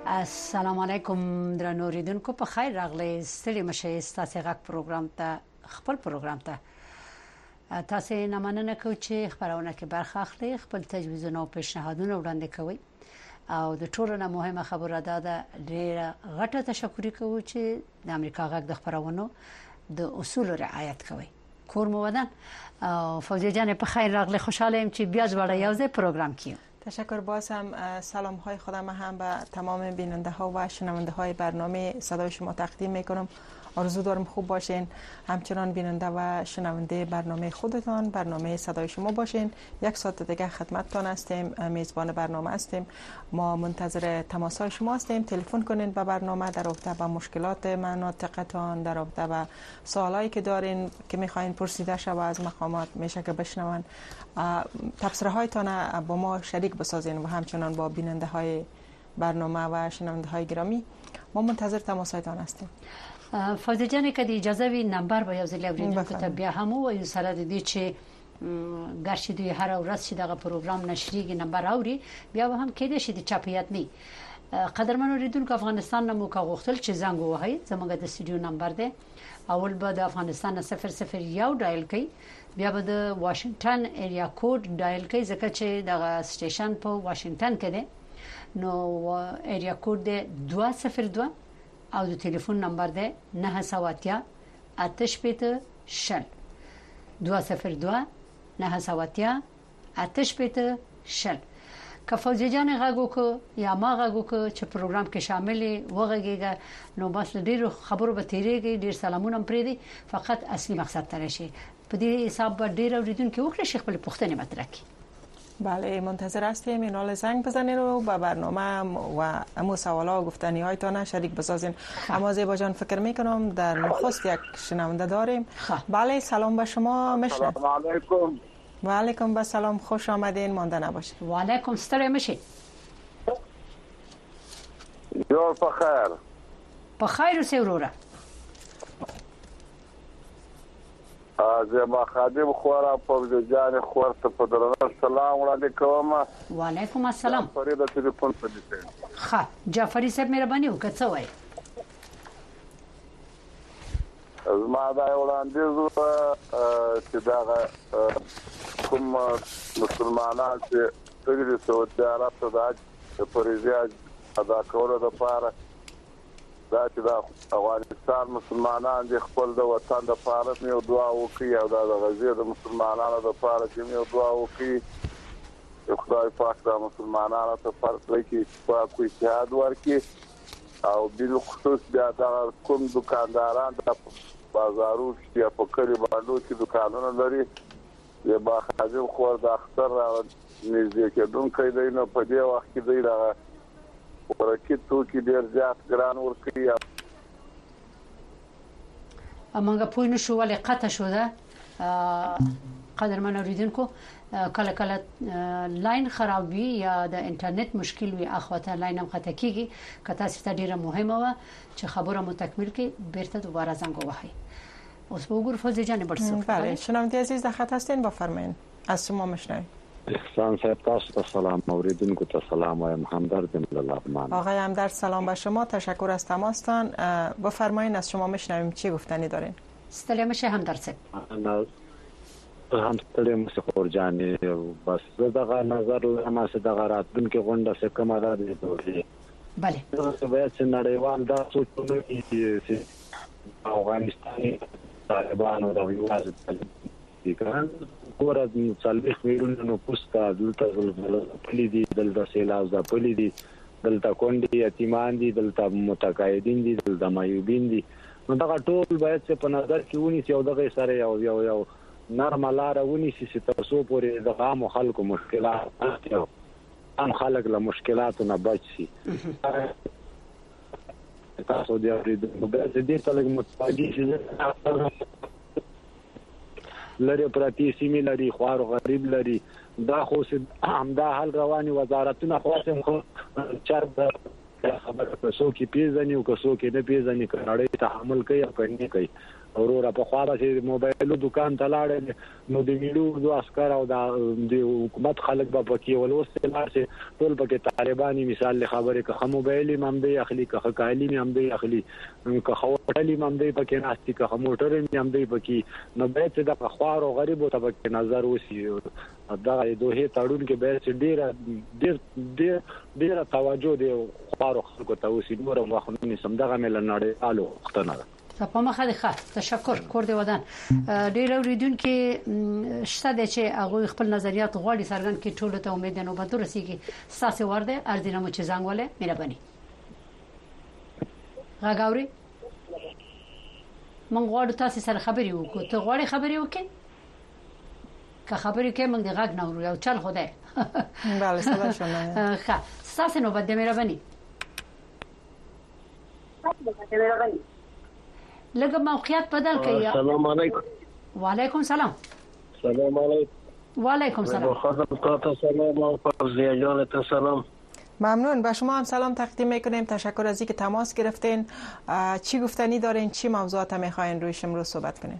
السلام علیکم درنو اوریدونکو په خیر راغلی ستړي مشه ستاسو غږ پروګرام ته خپل پروګرام ته تاسو نه مننه کوم چې خبرونه کې برخه اخلي خپل تجویزونه او پیشنهادونه وړاندې کوي او د ټولو نه مهمه خبره ده ډیره غټه تشکر کوم چې د امریکا غږ د خبرونو د اصول رعایت کوي کور مو ودان فوزیه جان په خیر راغلی خوشحال یم چې بیا ځوړی یو ځای پروګرام کیو تشکر. باز هم سلام های خودم هم به تمام بیننده ها و شنونده های برنامه صدای شما تقدیم میکنم. آرزو دارم خوب باشین، همچنان بیننده و شنونده برنامه خودتان برنامه صدای شما باشین. یک ساعت دیگه خدمتتان هستیم، میزبان برنامه هستیم. ما منتظر تماس های شما هستیم. تلفن کنین به برنامه در رابطه با مشکلات مناطقتان، در رابطه با سوالایی که دارین که میخواین پرسیده شوه از مقامات میشه که بشنون. تبصره هایتان با ما شریک بسازین و همچنان با بیننده های برنامه و شنونده های گرامی. ما منتظر تماس هایتان هستیم. فوزیه جان که اجازه وی نمبر به یو ځل اوریدونکو ته بیا هم وایو سره د دې چې ګرځي دوی هر ورځ چې دغه پروګرام نشریږي نمبر اوري بیا هم کې دي چې د چاپیات نه قدرمن اوریدونکو افغانستان نمو کا غوښتل چې زنګ وهي زموږ د استودیو نمبر ده اول به د افغانستان 001 ډایل کړئ بیا به د واشنگټن ایریا کوډ ډایل کړئ ځکه چې دغه سټیشن په واشنگټن کې ده نو ایریا کوډ ده 202 او د ټلیفون نمبر ده 980 880 شل 202 980 880 شل که فوزیه جان غاګو کو یا ما غاګو کو چې پروګرام کې شامل وغږیږي نو بس ډیر خبرو به تیریږي ډیر سلامونه پرې دي فقط اصلي مقصد تر شي په دې حساب ډیر اوریدونکو وکړي شیخ خپل پوښتنه مطرح کړي. بله منتظر هستیم. این حال زنگ بزنین و به برنامه و امو سوالا و گفتنی هایتان شریک بسازین. اما زیبا جان فکر میکنم در نخست یک شنونده داریم. بله سلام به شما میشنم. سلام علیکم. و علیکم به سلام، خوش آمدین، مانده نباشید. و علیکم ستړی مشي. جوړ په خیر. په خیر اوسې وروره. زما خادم خورا فوزیه جان خور ته په درنه سلام وړاندې کوم. و علیکم السلام. فرید ټلیفون په دې ښه جعفری صاحب مهرباني وکړه څه وایي. زما دا وړاندیز چې دا کوم مسلمانان چې د سعودي عرب ته د فریضه ادا کولو لپاره دا چې د افغانستان مسلمانان د خپل د وطن د لپاره یو دعا وکړي او د غزې د مسلمانانو د لپاره چې یو دعا وکړي خدای پاک د مسلمانانو ته فرض کړي چې پاک اجتهاد ورکړي او بل خصوص بیا د کوم دکانداران د بازارو چې په کلی باندې چې دکانونه لري یا با خاطر خور د اختر نږدې کېدونکو دی نو په دې وخت کې دی دا ورکه توکي ډیر زیات ګران ورکړي. امنګ پوه نه شو ولې قطع شو ده قدرمن اوریدونکو کله کله لاین خراب وي یا د انټرنیټ مشکل وي اخواته لاین هم قطع کیږي که تاسو ته ډیره مهمه و چې خبره مو تکمیل کړئ بیرته دوباره زنګ ووهئ. اوس به وګورو فوزیه جان برسو. بله شنونده عزیز در خط هستین بفرمایید از شما میشنویم. احسان صاحب تاسو ته سلام، اوریدونکو ته سلام وایم. همدرد لبنان. آقای همدرد سلام به شما، تشکر از تماستان. بفرمایید از شما میشنویم چی گفتنی دارین. ستړی مشه همدرد صاحب. هم ستړی مشه خور جان بس دغه نظر لمه سه دغه راتلونکي غونډه څه کومه ده دی. بله تاسو باید چې نړیوال دا سوچونه چې افغانستان طالبانو د ویواز دګان ګور د څلويخ میلیونو پوسټه دلته زلزلې پلي دي دلته سیلاب ځپلي دي دلته کونډي یتیمان دي دلته متقاعدین دي دلته معیوبین دي نو دا ټول باید چې په نظر کې ونیسي او دغه سره یو نرمه لار ونیسي چې تاسو پورې د عام خلکو مشکلات عام خلک له مشکلاتو نه بچ شي. تاسو د اوریدو به دې ته لږ متوجي شئ لري پراتی سیمه لري خوار غریب لري دا خو همدا حل رواني وزارتونه خاصم خو چر خبره کسو کې پیژني او کسو کې نه پیژني کړهړې تحمل کوي او کني کوي وروره په خوا به موبایل دکان ته لاړ نو د ویډیو د عسكر او د حکومت خلک به پکې ولوسته لارسه ټول پکې طالباني مثال له خبره که موبایل هم دی اخلي که کالی هم دی اخلي که خوټلی هم دی پکې ناشتي که موټر هم دی پکې نو به چې د خوار او غریب ته پکې نظر وسی دا دوه تړون کې به ډیر توجه دی خوار خلکو ته وسی نور مخنونی سم دغه مل نړۍ الو وختنه په مخه ده تشکر کور دی ودان ډیر اوریدونکو شته د چې هغه خپل نظریات غواړي سرګن کې ټول ته امید نه وبد رسیږي ساسه ورده ارزینه مو چې زنګ وله مهرباني غاګوري من غواړم تاسو سره خبري وکړو ته غواړې خبري وکې که خبري کې موږ د غاګ نه ورو یو چل خدای بله سلام شما ښه ساسه نو بده مهرباني لږه موقعیت بدل کړئ. السلام علیکم. وعلیکم سلام. سلام علیکم. وعلیکم سلام. خدمت سلام و فرزیه جان سلام. ممنون. به شما هم سلام تقدیم میکنیم. تشکر از اینکه تماس گرفتین. چی گفتنی دارین؟ چی موضوعات میخواین رویش امروز صحبت کنین؟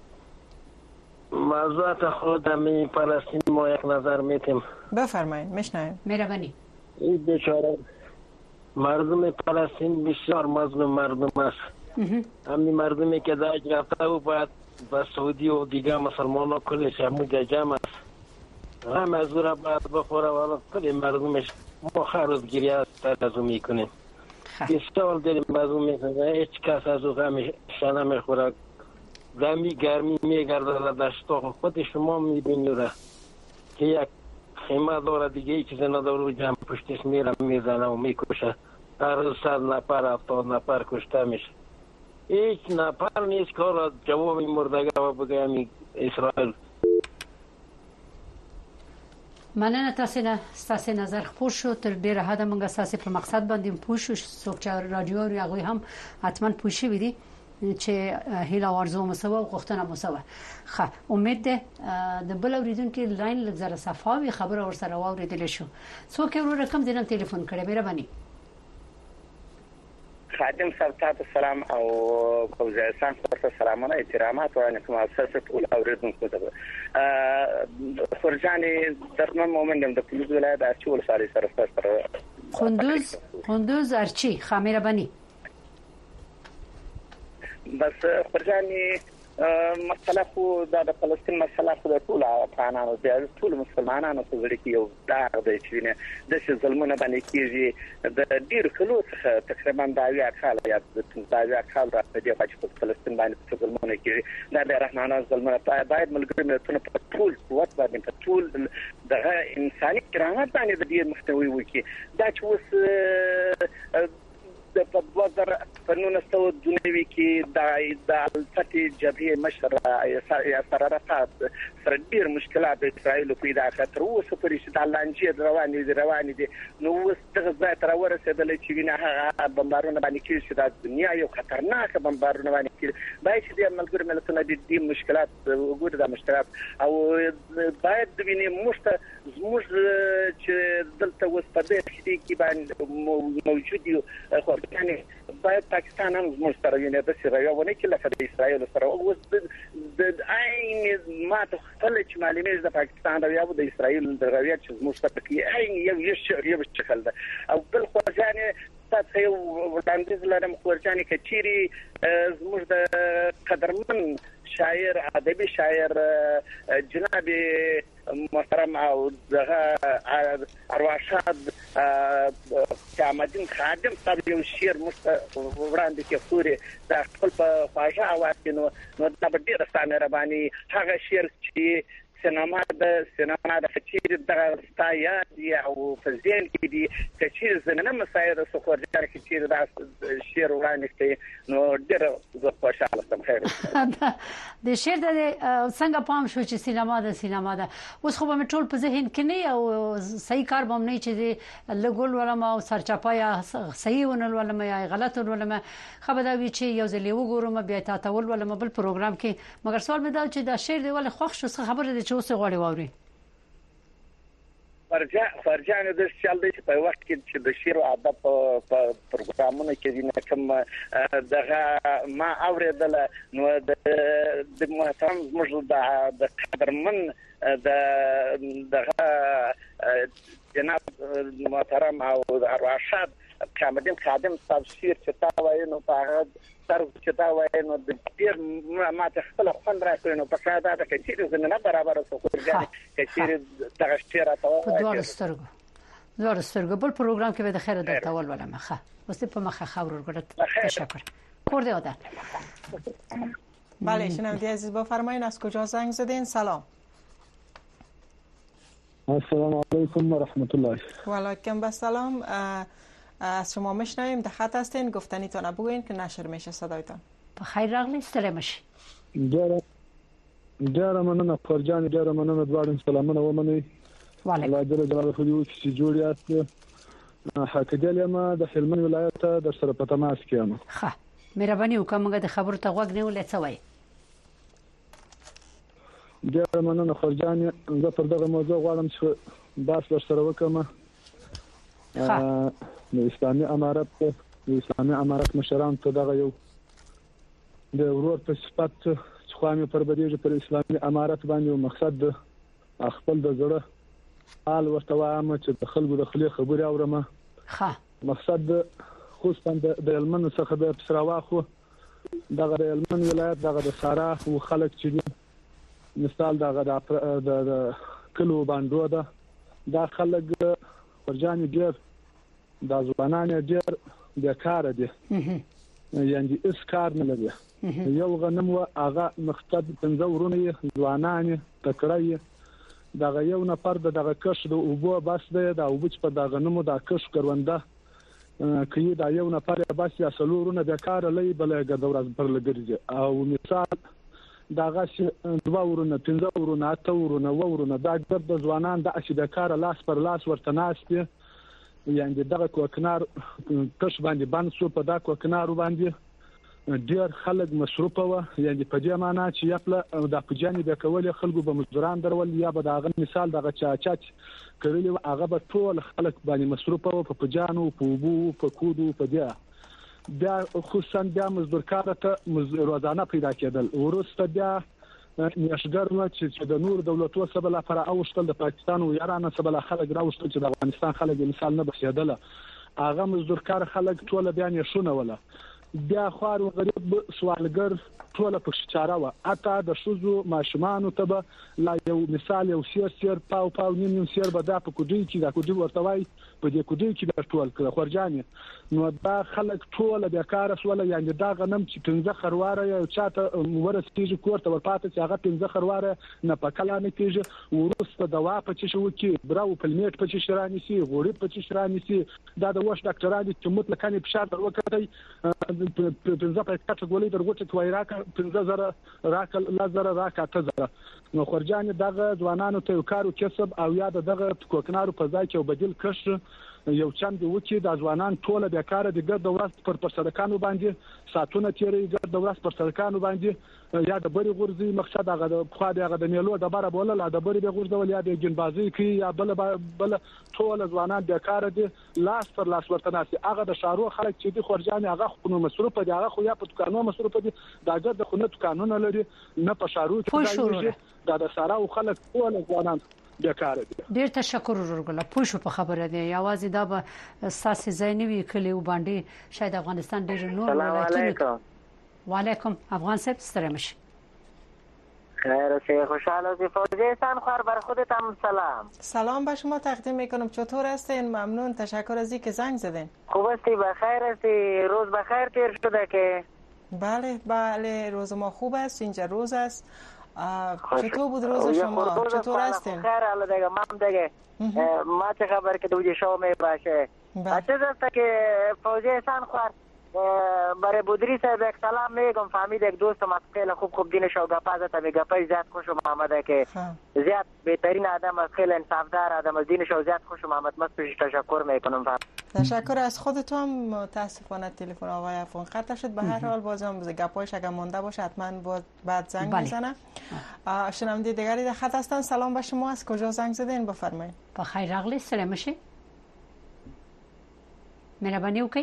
موضوعات خود می فلسطین ما یک نظر میتیم. بفرمایید میشنویم. مهربانی. این بیچاره مردم فلسطین بسیار مظلوم مردم است. همین مردمی که داعش رفته و باید با سعودی و دیگه مسلمان ها کلش همون جمع است. هم از او را باید بخوره و کلی مردمش ما خروز گیری از او میکنیم. بسیار داریم از او میکنیم. هیچ کس از او غمش نمیخوره. غمی گرمی میگرده دشتا خود شما میبینی را که یک خیمه داره دیگه ای چیز نداره و جمع پشتش میره میزنه و میکشه. هر روز 100 نفر 70 نفر کشته میشه. هیچ نفر نیست که را جواب مردگه و بگه اسرائیل. مننه تاسو نظر خپور شو تر ډیره حد موږ اساسي په مقصد باندې پوښښ سوچ رادیو هغه هم حتما پوښي ودی چې هیله ورزو مسو او غوښتنه مسو خه امید ده د بل اوریدونکو لاین لږ صفاوي خبر اور سره واوریدل شو څوک ورو رقم دینم ټلیفون کړي مهرباني خادم صاحب سلام او کوزایسان تاسو سلامونه احترامات وړاندې کوم اساسه ټول اوریدونکو ته فرجاني درمن مومن د پولیس ولایت ارچول سره خندوز ارچی خامره بني بس فرجاني مسله خو د فلسطین مسله خو د ټول افغانانو د ټول مسلمانانو په وړي کې یو داغ دی چې نه د ظلمونه باندې کیږي د ډیر کلو څخه تقریبا د اویا کال یا د اویا کال راځي چې په فلسطین باندې ظلمونه کیږي د رحمانه ظلمونه باید ملګری ملتونه په ټول قوت باندې په ټول د انساني کرامت باندې د دې محتوي وکي دا چې اوس د په 2019 دنیوي کې د الفتي جبهه مشر یا سرارات سره ډیر مشکلات د اسرایل پیدا کړل اوس په رښتیا د لانجې روانې دي نو اوس دغه ځای تر ورسېدل چې وینه هغه بمبارونه باندې کېږي چې د دنیا یو خطرناک بمبارونه باندې کېږي باید چې د ملګر ملتونو د دې مشکلات وګوري د مشکلات او باید د وینې مشته زموږ چې دلته اوس په دې کې باندې موجود یو یعنی باید پاکستان هم زموږ سره یې د سیریاونه کې لکه د اسرایل سره اوس د عین ما ته خپل چې معلومات د پاکستان او د اسرایل د رویت چې زموږ سره کې عین یو شکل ده او بل خو ځانې تاسو یو وړاندیز لرم خورجاني کچيري زموږ د قدرمن شاعر ادبي شاعر جناب محترم او دغه ارواښاد قیامتین خادم صاحب یو شعر وړاندې کې خوري د خپل په خواجه اواز کې نو د ډیره ستانه رباني هغه شعر چې سینما د کچیر د ستایا دی او فزین کې دی کچیر زنه مسایره سفر جار کچیر د شعر وړاندې کې نو ډیره خوشاله سم خیر د شعر د څنګه پام شو چې سینما د اوس خو به ټول په ذهن کې نه او صحیح کار به نه چې لګول ولما او سرچاپایا صحیح ونل ولما یا غلط ولما خبره وی چې یو ځلې وګورم بیا تاسو ولما بل پروګرام کې مګر سوال مې دا چې د شعر دی ول خوښ شو خبره چې اوس غواړي واوري فرجانه د شال دی په وخت کې چې د شعر او ادب په پروګرامونو کې کوم دغه ما اوریدل نو د محترم زموږ د قدرمن دغه جناب محترم او راشد کامدین خادم صاحب شعر چې تا وایي نو په هغه تر چې تا وایي نو د ډیر ما ته خپل خوند راکړي نو په ساده ده چې زمينه برابر اوسه خورګانې چې دغه شعر تاسو دوه سترګو بل پروګرام کې به د خیر درته ول ولا مخه اوس په مخه خبر ورګړه تشکر کور دی آدم. بله شنونده عزیز بفرمایید از کجا زنگ زدین؟ سلام. السلام علیکم و رحمت الله. و علیکم السلام. از شما میشنویم، در خط هستین، گفتنیتون بگوین که نشر میشه صدایتان. بخیر راغلی ستړی مشي. ډیره مننه فرجان، ډیره مننه دواړو سلامونه ومنئ. وعلیکم. الله جل جلاله خو دې چې جوړ یاست. حقیقت ما د هلمند ولایت د سره په تماس کې یم. ښه مهرباني وکړه د خبرو ته غوږ نیولې څه وایي. ډیره مننه فرجان، زه پر دغه موضوع غواړم چې بحث سره وکړم. د اسلامي امارت مشران ته دغه یو د ورور په صفت چې خو مې پر بدیږي پر اسلامي امارت باندې مقصد د خپل د زړه حال ورته وایم چې د خلکو د خلی خبري اورم. مقصد خصوصا د هلمند څخه د پسراواخو دغه د هلمند ولایت دغه د سارا او خلک چې مثال دغه د کلو باندې ده دا خلک فرجاني ډیر د ځوانانو ډیر بیکاره دي، یعنی اس کار نه لري. یو غنم او هغه مقصد څنګه ورونه ځوانان تکړه دغه یو نفر دغه کښ د اوبو بس دی د اوبو په دغه نمو د کښ کرونده کوي دا یو نفر بس یا سلورونه بیکاره لې بلګه د ورځ پر لګرځي او مثال دغه دوه ورونه پنځه ورونه اته ورونه ورونه دا د ځوانان د اشده کار لاس پر لاس ورته ناشته، یعنی دغه کوکنار کښ باندې باندې سو په دا کوکنار باندې ډیر خلک مصروف و، یعنی په دې معنی چې خپل د پجانې د کول خلکو به مزدوران درول یا به دغه مثال دغه چاچاچ کړي هغه به ټول خلک باندې مصروف و په پجانو په بو په کودو په دې بیا خصوصا بیا مزدور کار ته روزانه پیدا کېدل. ورسته بیا نشګر چې د نور دولتو سره بل پر اوشتل د پاکستان او ایران سره بل خلک راوشتل چې د افغانستان خلک مثال نه بخیدله هغه مزدور کار خلک ټول بیا نه شونه ولا بیا خوار او غریب سوالګر ټول په چاره و اته د شوزو ماشومان ته لا یو مثال یو سیر پاو نیم سیر به د په کوډي کې د کوډي ورتوي په دې کوډي کې د ټول کړه خورجاني نو دا خلک ټول بیا کار سواله، یعنی دا غنم چې 15 خرواره یو چاته ورسېږي کوړه ورپاتې چې هغه 15 خرواره نه پکلانه کېږي ورسته دوا په چې شو کې براو پلمیټ په چې شرانی سي غوړي په چې شرانی سي دا د وښ ډاکټرانو چې مطلق کني فشار در وکړي 15 په کټ ګولې درغوټه توای راکا 15000 راکا لزر راکا تزر نو خورجان دغه ځوانانو ته کارو کسب او یا دغه کوکنارو په ځای کې وبدل کښ یو چند وکی د ځوانان ټوله د کار د ګرد ورځ پر سړکانو باندې ساتونه تیری ګرد ورځ پر سړکانو باندې یا د بری غورځي مقصد هغه د خو دغه د میلو د بره بوله د بری د غورځول یا د جنبازي کوي یا بل ټوله ځوانان د کار دي لاس پر لاس ورته ناسي هغه د شارو خلک چې د خورجان هغه خو مصروف دي هغه خو یا په دکانو مصروف دي دا ګرد خو نه قانون لري نه په شارو کې دا د سارا او خلک ټول ځوانان بیکاره دي. ډیر تشکر ورګله پوښو په خبره دی یوازې دا به ساسي زینوي کلی وباندې شاید افغانستان ډیر نور ولایتونه. وعلیکم افغان صاحب سترمش خیر شیخ خوشحال از فوجیسان خوار بر خودتم سلام به شما تقدیم میکنم. چطور هستین؟ ممنون، تشکر از اینکه زنگ زدین. خوب هستی؟ بخیر هستی؟ روز بخیر تیر شده که؟ بله روز ما خوب است، اینجا روز است. چطور بود روز شما؟ چطور هستین؟ خیر حالا دیگه من دیگه ما چه خبر که دوجه شما می باشه. چه دسته که فوجیسان خوار برای بودری صاحب یک سلام میگم. فهمید یک دوستم از خیلی خوب دینش و گپا زد. می گپای زیاد خوشم آمده که زیاد بهترین آدم از خیلی انصافدار آدم از دینش و زیاد خوشم آمد. مستش تشکر میکنم. تشکر از خودتون. متاسفانه تلفن آقای افغان قطع شد. به هر حال بازم گپایش اگه مونده باشه حتما بعد زنگ میزنه. شنونده دیگری در خط هستن. سلام به شما. از کجا زنگ زدین بفرمایید؟ بخیر راغلی. سلام شي. مهرباني وکړئ.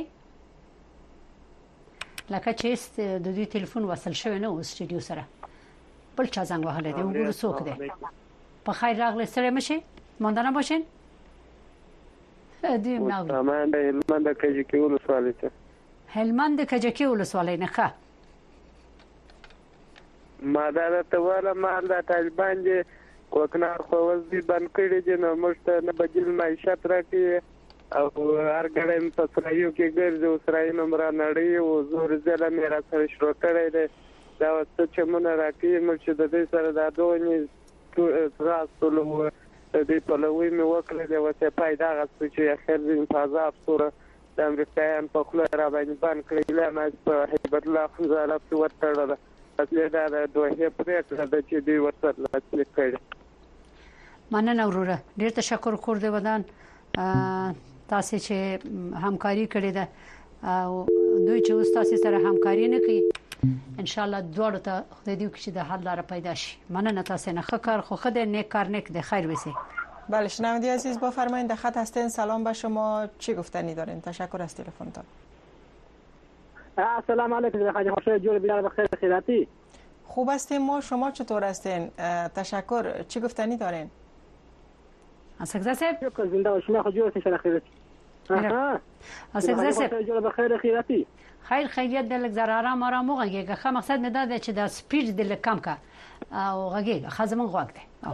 لکه چې د دوی ټلیفون وصل شوی نه و استودیو سره. بل چا زنګ وهلی دی. وګورو څوک دی. بخیر راغلی. سلام شي. ماندنه باشین. دیم نو. تمام د هلمند کجکی ولسوالۍ ته. هلمند کجکی ولسوالۍ نه ښه. ما دا ته ولا ما د طالبان دي کوکنار خو وزي بند کړي دي نو موږ ته نه بدیل معیشت راکړي او هر ګړی په سرایو کې ګرځي او سرای نمبر نړۍ او زور زله مې را سره شروع کړی دی دا څه چې مونږ راکړي موږ چې د دې سره د دوه راستلو د دې په لوی مې وکړل دی وڅ پیدا غوښتل چې اخر دې فازا افسوره د امریکایان په خله را باندې بند کړی له ما په هیبت الله خزاله په ورتړل اصلي دا د دوه پریکړه د چې دی ورته اصلي کړی. مننه وروره. ډیر تشکر کور دی ودان تاسو چې همکاري کړې ده او دوی چې اوس تاسو سره همکاري نه کوي ان شاء الله دوړو ته خدای دې وکړي چې د حل لاره پیدا شي. مننه تاسو نه خکار خو خدای نیک کار نیک ده خیر وسی. بله شنونده عزیز بفرمایید در خط هستین. سلام به شما. چی گفتنی دارین؟ تشکر از تلفنتون. السلام علیکم. خیلی خوشحال جور بیدار بخیر خیراتی. خوب هستیم ما. شما چطور هستین؟ تشکر. چی گفتنی دارین؟ اسقزا صاحب زنده و شما خجور هستین خیراتی. اسقزا صاحب جور بخیر خیراتی. خیر خیریت دلک زر آرام وغږیږه. خو مقصد نه دا چې دا سپیډ دلک کم کا او غږیږه خزمن غوږ دی. او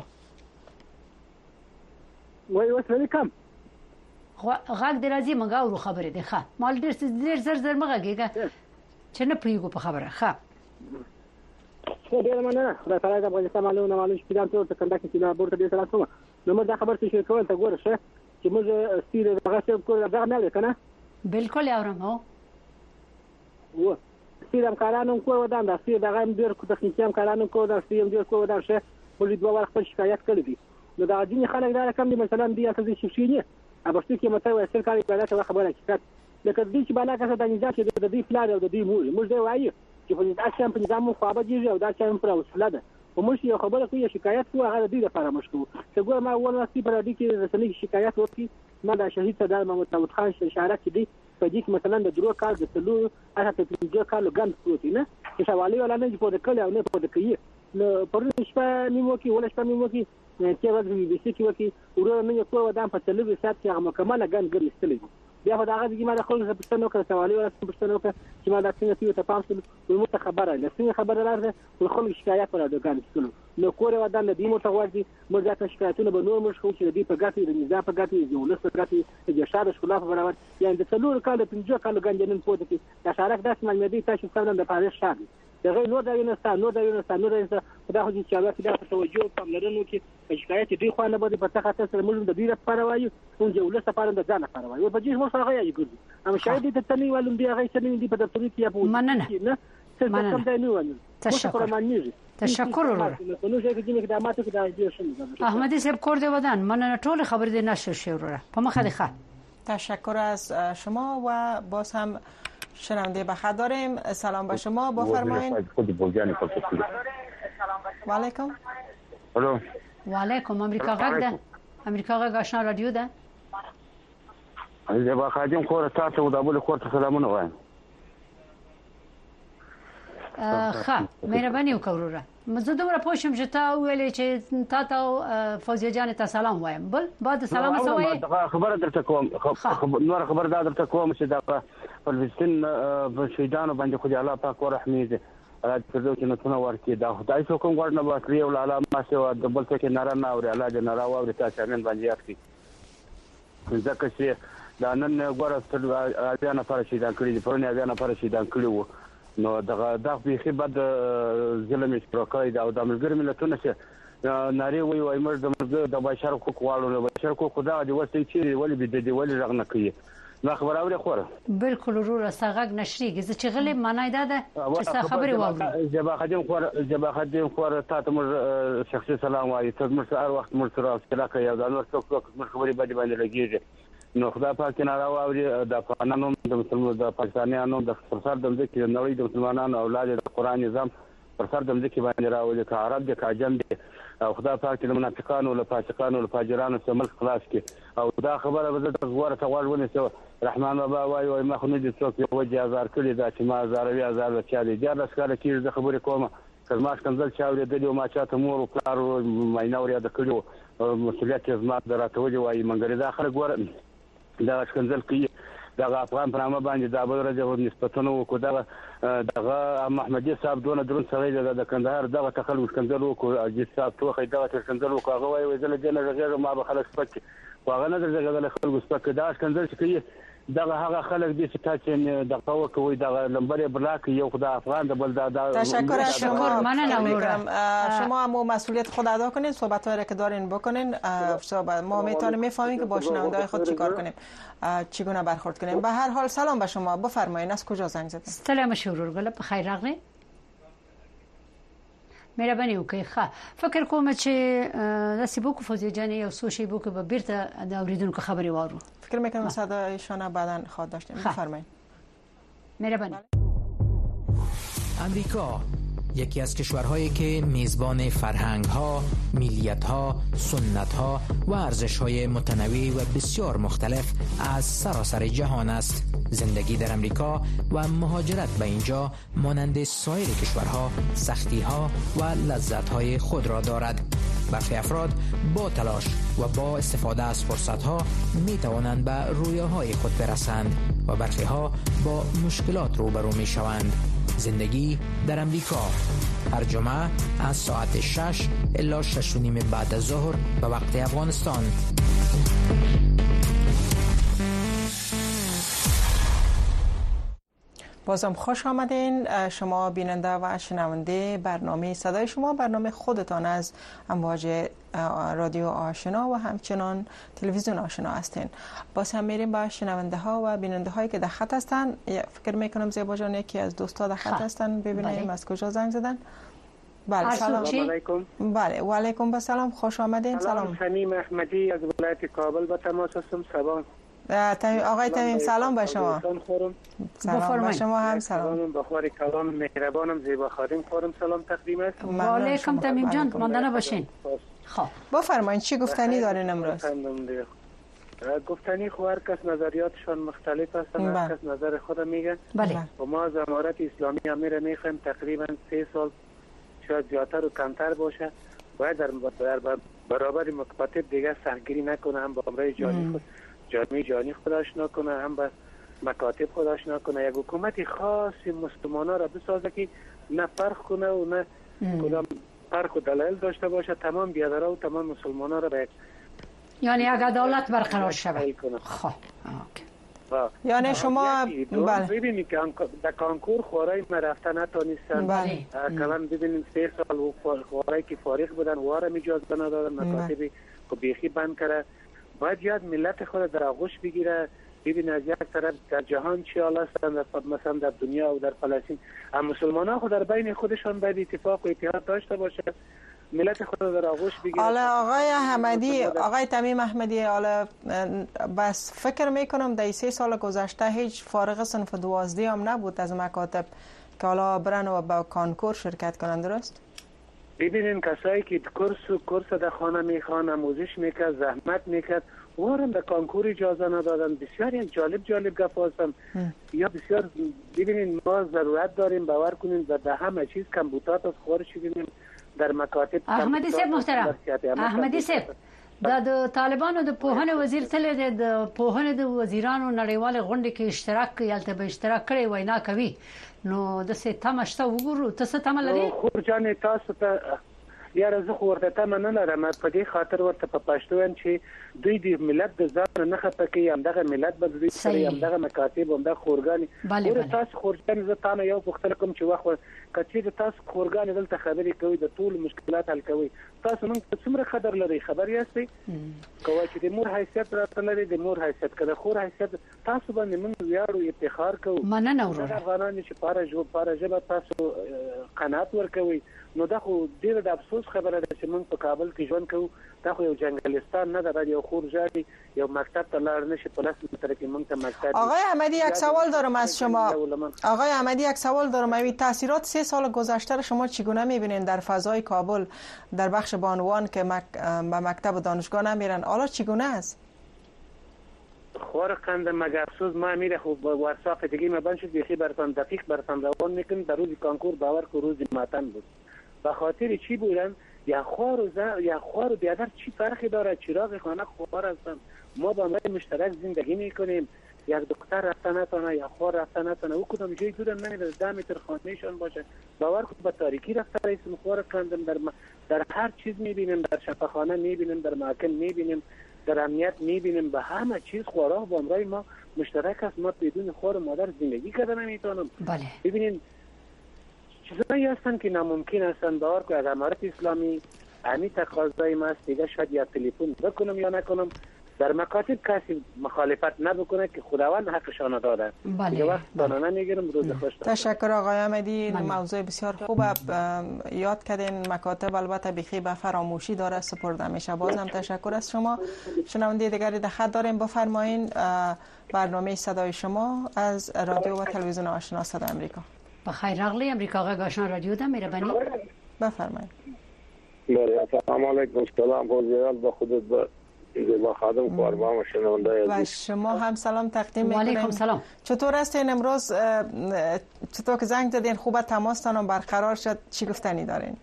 وای وسه کم غږ دی راځي مګا ورو خبره دی. ښه مال ډیر زر مغږیږه چې نه پریګو په خبره. ښه ډیر مننه. خدای تعالی د افغانستان معلومه شپږم ټول څنګه چې لا بورته دې سره کوم نو موږ دا خبر څه کول ته ګوره شه چې موږ ستیره هغه څه کول دا نه کنه. بالکل اورم هو و ستیرم کارانو کو ودان دا ستیر دغه ډیر کو تخنیکیم کارانو کو دا ستیم ډیر کو ودان شه په دې دوه ور خپل شکایت کړی دي. نو دا ځینې خلک دا کم دي مثلا دی اساس شي نه ابشتي کې مته وایي سرکاري پیدا ته خبره حقیقت لکه دې چې بالا کسه د نظام چې د دې پلان او د دې موږ دی وایي چې په دې اساس په نظام خو ابدي او دا چې پر وسله ده ومش یو خبره کوي شکایت کوه هغه دې لپاره مشکو چې ګور ما ول نسي پر دې کې رسنۍ شکایت وکړي ما دا شهید صدر محمد داود خان اشاره کړي په دې کې مثلا د درو کال د تلو هغه ته پنځه کال ګند پروت نه چې حواله ولا نه په دې کله او نه په دې کې نو پرې شپه نیمو کې ولا شپه نیمو کې چې ورته بي سي کې وکی ورو نه کوه ودان په تلوي سات کې هغه مکمله ګند ګرځي ستلې بیا خو دا هغه چې ما د خلکو څخه پښتنو کې سوالي ولا پښتنو کې چې ما دا څنګه ته تاسو نو ته خبره لسنه خبره راځي خو خلک شکایت پر د ګند ستلو نو کور ودان د دې مو ته ورځي موږ دا شکایتونه به نور مش خو چې دې په ګټي د نظام په ګټي یو لسه ګټي د شاده شخلاف برابر یعنی د څلور کال د 5 کال ګند نن پوت کې دا شارک داس مې دې تاسو څنګه د پاره شاده دغه نور دا نو دا خدا خو چې هغه دا توجه پاملرنه کې شکایت دې خو نه بده په تخته سره موږ د دې لپاره وایو او جوړه لپاره د ځان لپاره وایو په دې مو سره غوړي ګرځي اما شاید دې ته نه ولوم دی هغه څه نه دي په دفتر کې یا په مننه تشکر ورور احمدی صاحب کور دی ودان مننه ټول خبر دې نشر شي ورور په مخه ښه. تشکر از شما و باز هم شنونده بخیر داریم. سلام به شما بفرمایید. و علیکم. الو و علیکم. امریکا غږ ده. امریکا غږ آشنا رادیو ده. زه به خادم کور تاسو د ابل کور ته سلامونه وایم. ښه مهرباني وکړه. زه دومره پوښم چې تا ویلې چې تا فوزیه جان ته سلام وایم. بل بعد سلام سوې خبره درته کوم. نور خبر دا درته کوم چې دا فلسطین په شهیدانو باندې خدای الله پاک ورحمي دې راځي چې نو څنګه ورکی دا خدای څو کوم ورنه واسري او لاله ما سو د بل څه کې ناره نه اوري الله دې ناره اوري تاسو نن باندې اخلي ځکه چې دا نن ګوره اذان پر شهیدان کړي دي پرونه اذان پر شهیدان کړي وو نو دا به خې بد ظلم شروع دا د ملګری ملتونو چې ناری وای مرګ د بشر حقوق والو بشر حقوق خدا دې وسته چې ولې به دې ولې رغنه کوي ما خبر اوري خوره بالکل ورور ساغک نشریږي چې غلې معنی ده چې خبرې واورو جبا خدیم خوره تاسو مر شخصي سلام وايي تاسو مر هر وخت مر سره راکه یو د نور څوک مر خبرې باندې لګیږي نو خدای پاک نه راوړي د افغانانو د مسلمانانو د پاکستانیانو د فرصت د ځکه نړۍ د مسلمانانو اولاد د قران نظام فرصت د ځکه باندې راوړي که عرب دي که عجم دي او خدای پاک د منافقانو او فاسقانو او فاجرانو څخه ملک خلاص کړي او دا خبره به د غوړه تغوړ ونیسو رحمان بابا وايي ما خو نه دي څوک یو وجه هزار کړي دا چې ما زاروي هزار چالي دا لسکاله کې د خبرې کومه کله کنځل چاوري د یو ما چاته مور او پلار ماینور یاد کړو مسؤلیت زما دراتوي وايي منګری دا خلک ور دا کنځل کوي دا افغان پرامه باندې دا به راځي نسبتونه وکړو دا محمدي صاحب دونه درون سره د کندهار دا تخلص کنځل وکړو اجي صاحب توخه دا کنځل وکړو هغه وايي زله دې نه غیر ما به خلک سپک واغه نه درځي خلک سپک دا کنځل کوي دا هغه خلک دي چې تاسو د قوه کوي دا لمبر بلاک یو خدای افغان د بل دا تشکر از شما شما هم مسئولیت خود ادا کنین صحبت‌هایی را که دارین بکنین ما میتونیم میفهمیم که با شنونده‌های خود چیکار کنیم چگونه برخورد کنیم به هر حال سلام به شما بفرمایید از کجا زنگ زدید سلام شورور گل بخیر راغلی مهرباني وکړئ فکر کوم چې داسې بوکو فوزیه جان یو څو شی بوکو به بیرته د اوریدونکو خبري وارو فکر میکنم صدایشان بعداً خواهد داشتیم بفرمایید مهرباني امریکا یکی از کشورهایی که میزبان فرهنگ‌ها، ملیت‌ها، سنت‌ها و ارزش‌های متنوع و بسیار مختلف از سراسر جهان است. زندگی در امریکا و مهاجرت به اینجا مانند سایر کشورها سختی‌ها و لذت‌های خود را دارد. برخی افراد با تلاش و با استفاده از فرصت‌ها می‌توانند به رویاهای خود برسند و برخی‌ها با مشکلات روبرو می‌شوند. زندگی در امریکا هر جمعه از ساعت 6 الی 6:30 بعد از ظهر به وقت افغانستان. بازم خوش آمدین شما بیننده و شنونده برنامه صدای شما برنامه خودتان از امواج رادیو آشنا و همچنان تلویزیون آشنا هستین. باز هم میریم با شنونده ها و بیننده هایی که در خط هستن. فکر میکنم زیبا جان یکی از دوستا در خط هستن ببینیم از کجا زنگ زدن. بله سلام علیکم. بله و علیکم السلام خوش آمدین. سلام صمیم احمدی از ولایت کابل با تماس هستم. سلام آقای تمیم سلام به شما. سلام به شما هم سلام. بخاری کلام مهربانم زیبا خادم خورم سلام تقدیم است. و علیکم تمیم جان مانده نباشین. خب بفرمایید چی گفتنی دارین امروز؟ گفتنی خو هر کس نظریاتشان مختلف هستن هر کس نظر خود میگه. بله. و ما از امارت اسلامی امیر میخوایم تقریبا 3 سال شاید زیادتر و کمتر باشه باید در برابر مکاتب دیگه سرگیری نکنه هم با امرای جانی خود جامعه جانی خود آشنا کنه هم به مکاتب خود آشنا کنه یک حکومت خاص مسلمانان را بسازه که نه فرق کنه و نه کدام فرق و دلایل داشته باشه تمام بیادرها و تمام مسلمانان را به یعنی اگر عدالت برقرار شود خب یعنی شما ببینید که در کانکور خوارای ما رفته نتانستن کلان ببینید 3 سال خوارای که فارغ بودن واره اجازه ندادن مکاتب که بیخی بند کرده باید یاد ملت خود در آغوش بگیره ببین از یک طرف در جهان چی حال هستن مثلا در دنیا و در فلسطین هم مسلمان ها خود در بین خودشان باید اتفاق و اتحاد داشته باشه ملت خود در آغوش بگیره. حالا آقای احمدی آقای تمیم احمدی حالا بس فکر میکنم در 3 سال گذشته هیچ فارغ صنف 12 هم نبود از مکاتب که حالا برن و با کانکور شرکت کنند درست؟ ببینین کسایی که کورس در خانه میخوان آموزش میکرد زحمت میکرد وارم به کانکور اجازه ندادن بسیار جالب گپ هستم یا بسیار ببینین ما ضرورت داریم باور کنین در همه چیز کمبودات از خارج شدیم در مکاتب احمدی صاحب محترم احمدی صاحب د طالبانو د پوهنې وزیر تل د پوهنې د وزیرانو نړیوال غونډې کې اشتراک یالته به اشتراک کړي وینا کوي نو د څه تمشته وګورو تاسو تم لري خو جان تاسو ته یاره زه خو ورته تم نه لرم په دې خاطر ورته په پښتو ویم چې دوی د ملت د ځان نه خپه کوي همدغه ملت به دوی سره همدغه مکاتب همدغه خورګانی ور تاسو خورګان زه تاسو یو پختل کوم چې وخت کچې د تاسو خورګان دلته خبرې کوي د ټول مشکلات حل کوي تاسو موږ ته څومره قدر لري خبري یاستئ کوي چې د مور حیثیت راته لري د مور حیثیت کړه خور حیثیت تاسو باندې موږ ویاړو افتخار کوو مننه ورور افغانان چې پاره ژبه تاسو قناعت ورکوي نو دا خو ډیر د افسوس خبره ده چې موږ په کابل کې ژوند کوو دا خو یو جنگلستان نه ده یو خور ژاړي یو مکتب ته لاړ نشي په لاس متر کې موږ ته مکتب. آقای احمدی یک سوال دارم از شما. آقای احمدی یک سوال دارم. این تاثیرات 3 سال گذشته را شما چگونه می‌بینید در فضای کابل در بخش بانوان که به مکتب و دانشگاه نمیرن حالا چگونه است؟ خور قند مگر افسوس ما میره خوب واتساپ دیگه ما بنش بیخی برتان دقیق برتان روان میکنم در روز کانکور باور کو روز ماتن بود به خاطر چی بودن یا خوار و بیادر چی فرقی داره چراغ خانه خوار هستن ما با ما مشترک زندگی میکنیم یک دکتر رفتن نتونه یا خوار رفتن نتونه او کدام جای دورن نمیره 10 متر خانهشان باشه باور کو به تاریکی رفته رئیس خوار کندم در هر چیز میبینیم در شفاخانه میبینیم در محکم میبینیم در امنیت میبینیم به همه چیز خوراک با امرای ما مشترک است ما بدون خور مادر زندگی کردن نمیتونم. بله ببینید چیزایی هستن که ناممکن هستن باور کو از امارت اسلامی همین تقاضای ما است دیگه شاید یا تلفن بکنم یا نکنم در مکاتب کسی مخالفت نبکنه که خداوند حقشان داده. بله وقت دانه نمیگیرم روز خوش. تشکر آقای احمدی موضوع بسیار خوب یاد کردین مکاتب البته بخی به فراموشی داره سپرده میشه بازم تشکر از شما. شنونده دیگری در خط داریم بفرمایین برنامه صدای شما از رادیو و تلویزیون آشنا صدای آمریکا. بخیر راغلی امریکا غږ آشنا رادیو ده مهرباني بفرمایید. بله السلام علیکم سلام خوزیال به خودت با خادم قربان و شنونده و شما هم سلام تقدیم میکنیم. علیکم سلام. چطور هستین امروز؟ چطور که زنگ دادین خوبه تماستان برقرار شد چی گفتنی دارین؟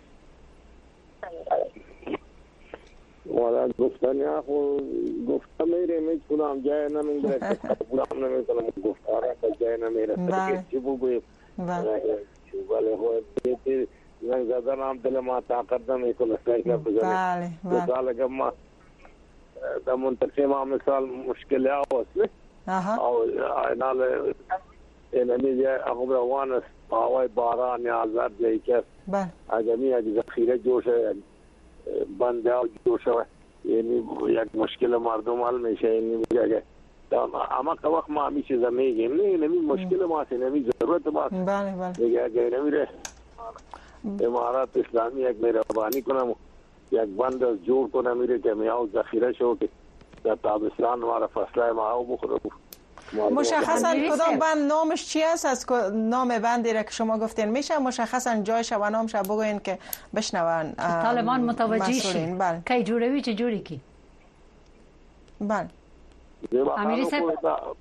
والا گفتنی آخو گفتم میره میکنم جای نمیره قبولم نمیکنم گفتاره که جای نمیره چی بگویم ولی خود زنگ زدن هم دل ما طاقت نمیکنه سعی نبزنه مثال که ما در منطقه ما مثال مشکل هست او اینال اینمی اقوم روان است آوای باران یا زرد جایی که اگمی اگه ذخیره جوشه بنده ها جوشه یعنی یک مشکل مردم حل میشه یعنی میگه اما که وقت ما همی چیزا میگیم نه اینمی مشکل ما است اینمی ضرورت ما است میگه اگه نمیره امارات اسلامی یک مهربانی کنم یک بند از جور کنم میره که میاو ذخیره شو که در تابستان ما فصله ما بخوره. مشخصا کدام بند نامش چی است از نام بندی را که شما گفتین میشه مشخصا جایش و نامش بگوین که بشنون طالبان متوجه شین کی جوړوي چې جوړی کی. بله امیری صاحب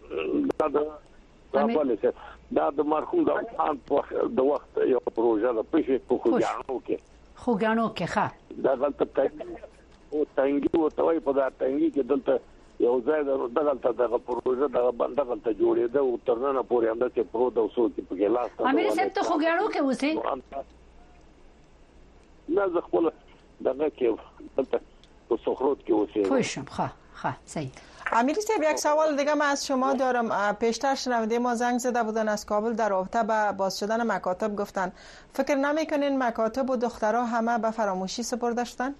دا د مرحوم د وخت یو پروژه د پېښې په خوګانو کې ښه دا غلطه او تنګي او توي په دا تنګي کې دلته یو ځای دغلته دغه پروژه دغه بنده غلطه جوړېده او ترنه پورې هم د پرو د وسو کې په ګلاس امیری صاحب ته خوګانو کې اوسې نه زه خپل دغه کې دلته په سخروت کې اوسې خوشم ښه صحیح. امیری صاحب یک سوال دیگه من از شما دارم. پیشتر شنونده ما زنگ زده بودن از کابل در رابطه با باز شدن مکاتب گفتن فکر نمیکنین مکاتب و دخترها همه به فراموشی سپرده شدن؟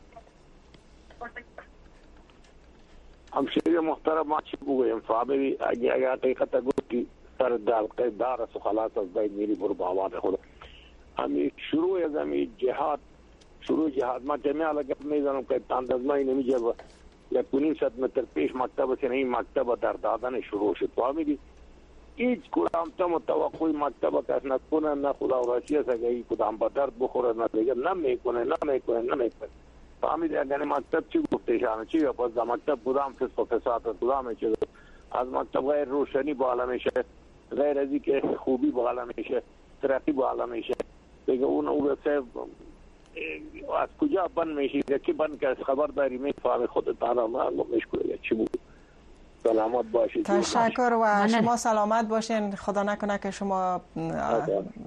همشیری محترم ما چی بگویم فامیلی اگه حقیقت گفتی سر دار است و خلاص از باید میری برو با آوان خود همی شروع از همی جهاد ما جمعه لگت میزنم که تاندازمایی نمیجه یا 500 متر پیش مکتب است این مکتب در دادن شروع شد فامیلی هیچ کدام تا متوقعی مکتب کس نکنه نه خدا و راشی است اگه کدام با درد بخوره نه دیگه نمیکنه فامیلی اگر مکتب چی گفته شانه چی یا پس مکتب کدام فسق و فساد کدام چیز از مکتب غیر روشنی بالا میشه غیر ازی که خوبی بالا میشه ترقی بالا میشه دیگه اون صرف از کجا بند میشی یکی بند که از خبرداری میفهمی خودت تعالی معلوم میشه چی بود. سلامت باشید. تشکر و شما سلامت باشین خدا نکنه که شما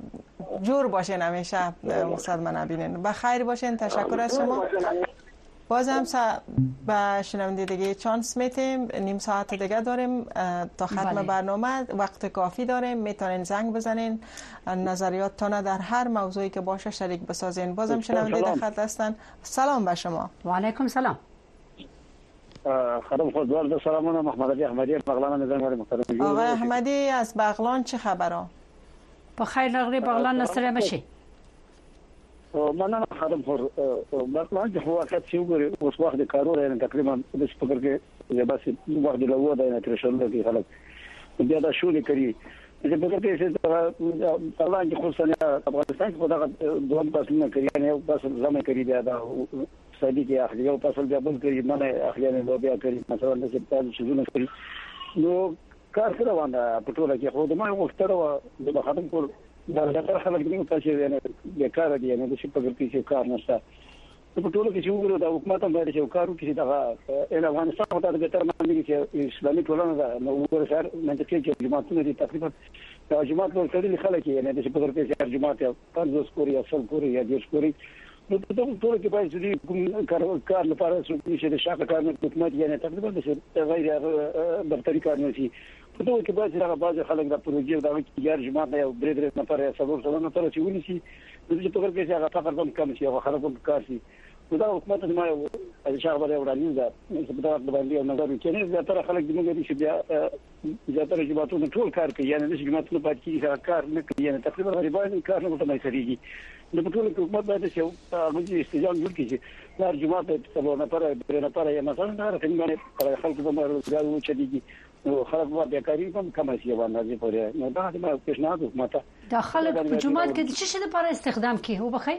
جور باشین همیشه مصدمه نبینین بخیر باشین. تشکر از شما. باز هم به شنونده دیگه چانس میتیم. نیم ساعت دیگه داریم تا ختم برنامه، وقت کافی داریم، میتونین زنگ بزنین نظریاتتان در هر موضوعی که باشه شریک بسازین. بازم شنونده در خط هستن. سلام به شما. و علیکم سلام. خانم خودوار سلامونه. محمد علی احمدی بغلان نظام محترم. آقای احمدی از بغلان چه خبره؟ بخیر نغری بغلان نصر مشی. من خانم خور بغلان که واقعیت چی وګوري اوس وخت د کارونه نه تقریبا د سپکر کې یا بس وخت د لوو د نترشل کې خلک بیا دا شولې کوي چې په دې کې چې بغلان کې خصوصا افغانستان کې خدای دوه فصلونه کوي نه بس زمې کوي بیا دا سړي کې اخلي او فصل بیا بل کوي نه اخلي نه بیا کوي مثلا د سپتال شونه کوي نو کار سره وانه په ټوله کې خو د ما وختره د خاتم کول دا ډېر خلک دي چې نه د کار دي نه د شي په کې کار نشته په ټوله کې چې وګورو د حکومت هم باندې چې کارو کې دا ان افغانستان ته د تر باندې چې اسلامي ټولنه دا نو وګورئ سره منځ کې چې جماعتونه دي تقریبا د جماعت له ټولې خلک یې نه د شي په کې چې جماعت یا 5 سکوري یا 100 سکوري یا 10 سکوري نو په ټوله کې باید چې کار لپاره چې د شاکه کار نه حکومت یې نه تقریبا د غیر دفتری کار نه شي په ټول کې باید چې هغه بعض خلک د پروژې د یار جماعت نه یو درې نفر یا څلور نفر چې ونیسي د دې په اړه کې هغه فقط هم کم شي او خلک هم کار شي دا حکومت ما د شعب له وړاندې دا چې په دغه باندې یو نظر وکړي زیاتره خلک د موږ دي چې بیا زیاتره جماعتونه ټول کار کوي یعنی د جماعتونو پات کې کار نه کوي یعنی تقریبا غریبان کار نه کوي سړيږي د ټول حکومت باید چې موږ استجابه جوړ کړي چې هر جماعت په څلور نفر درې نفر یا مثلا دا راځي باندې خلک به روزګار وچديږي نو خلک به بیکاری هم کم شي باندې پورې نو دا د پیشنهاد حکومت دا خلک په جماعت کې د څه لپاره استخدام کوي او بخیر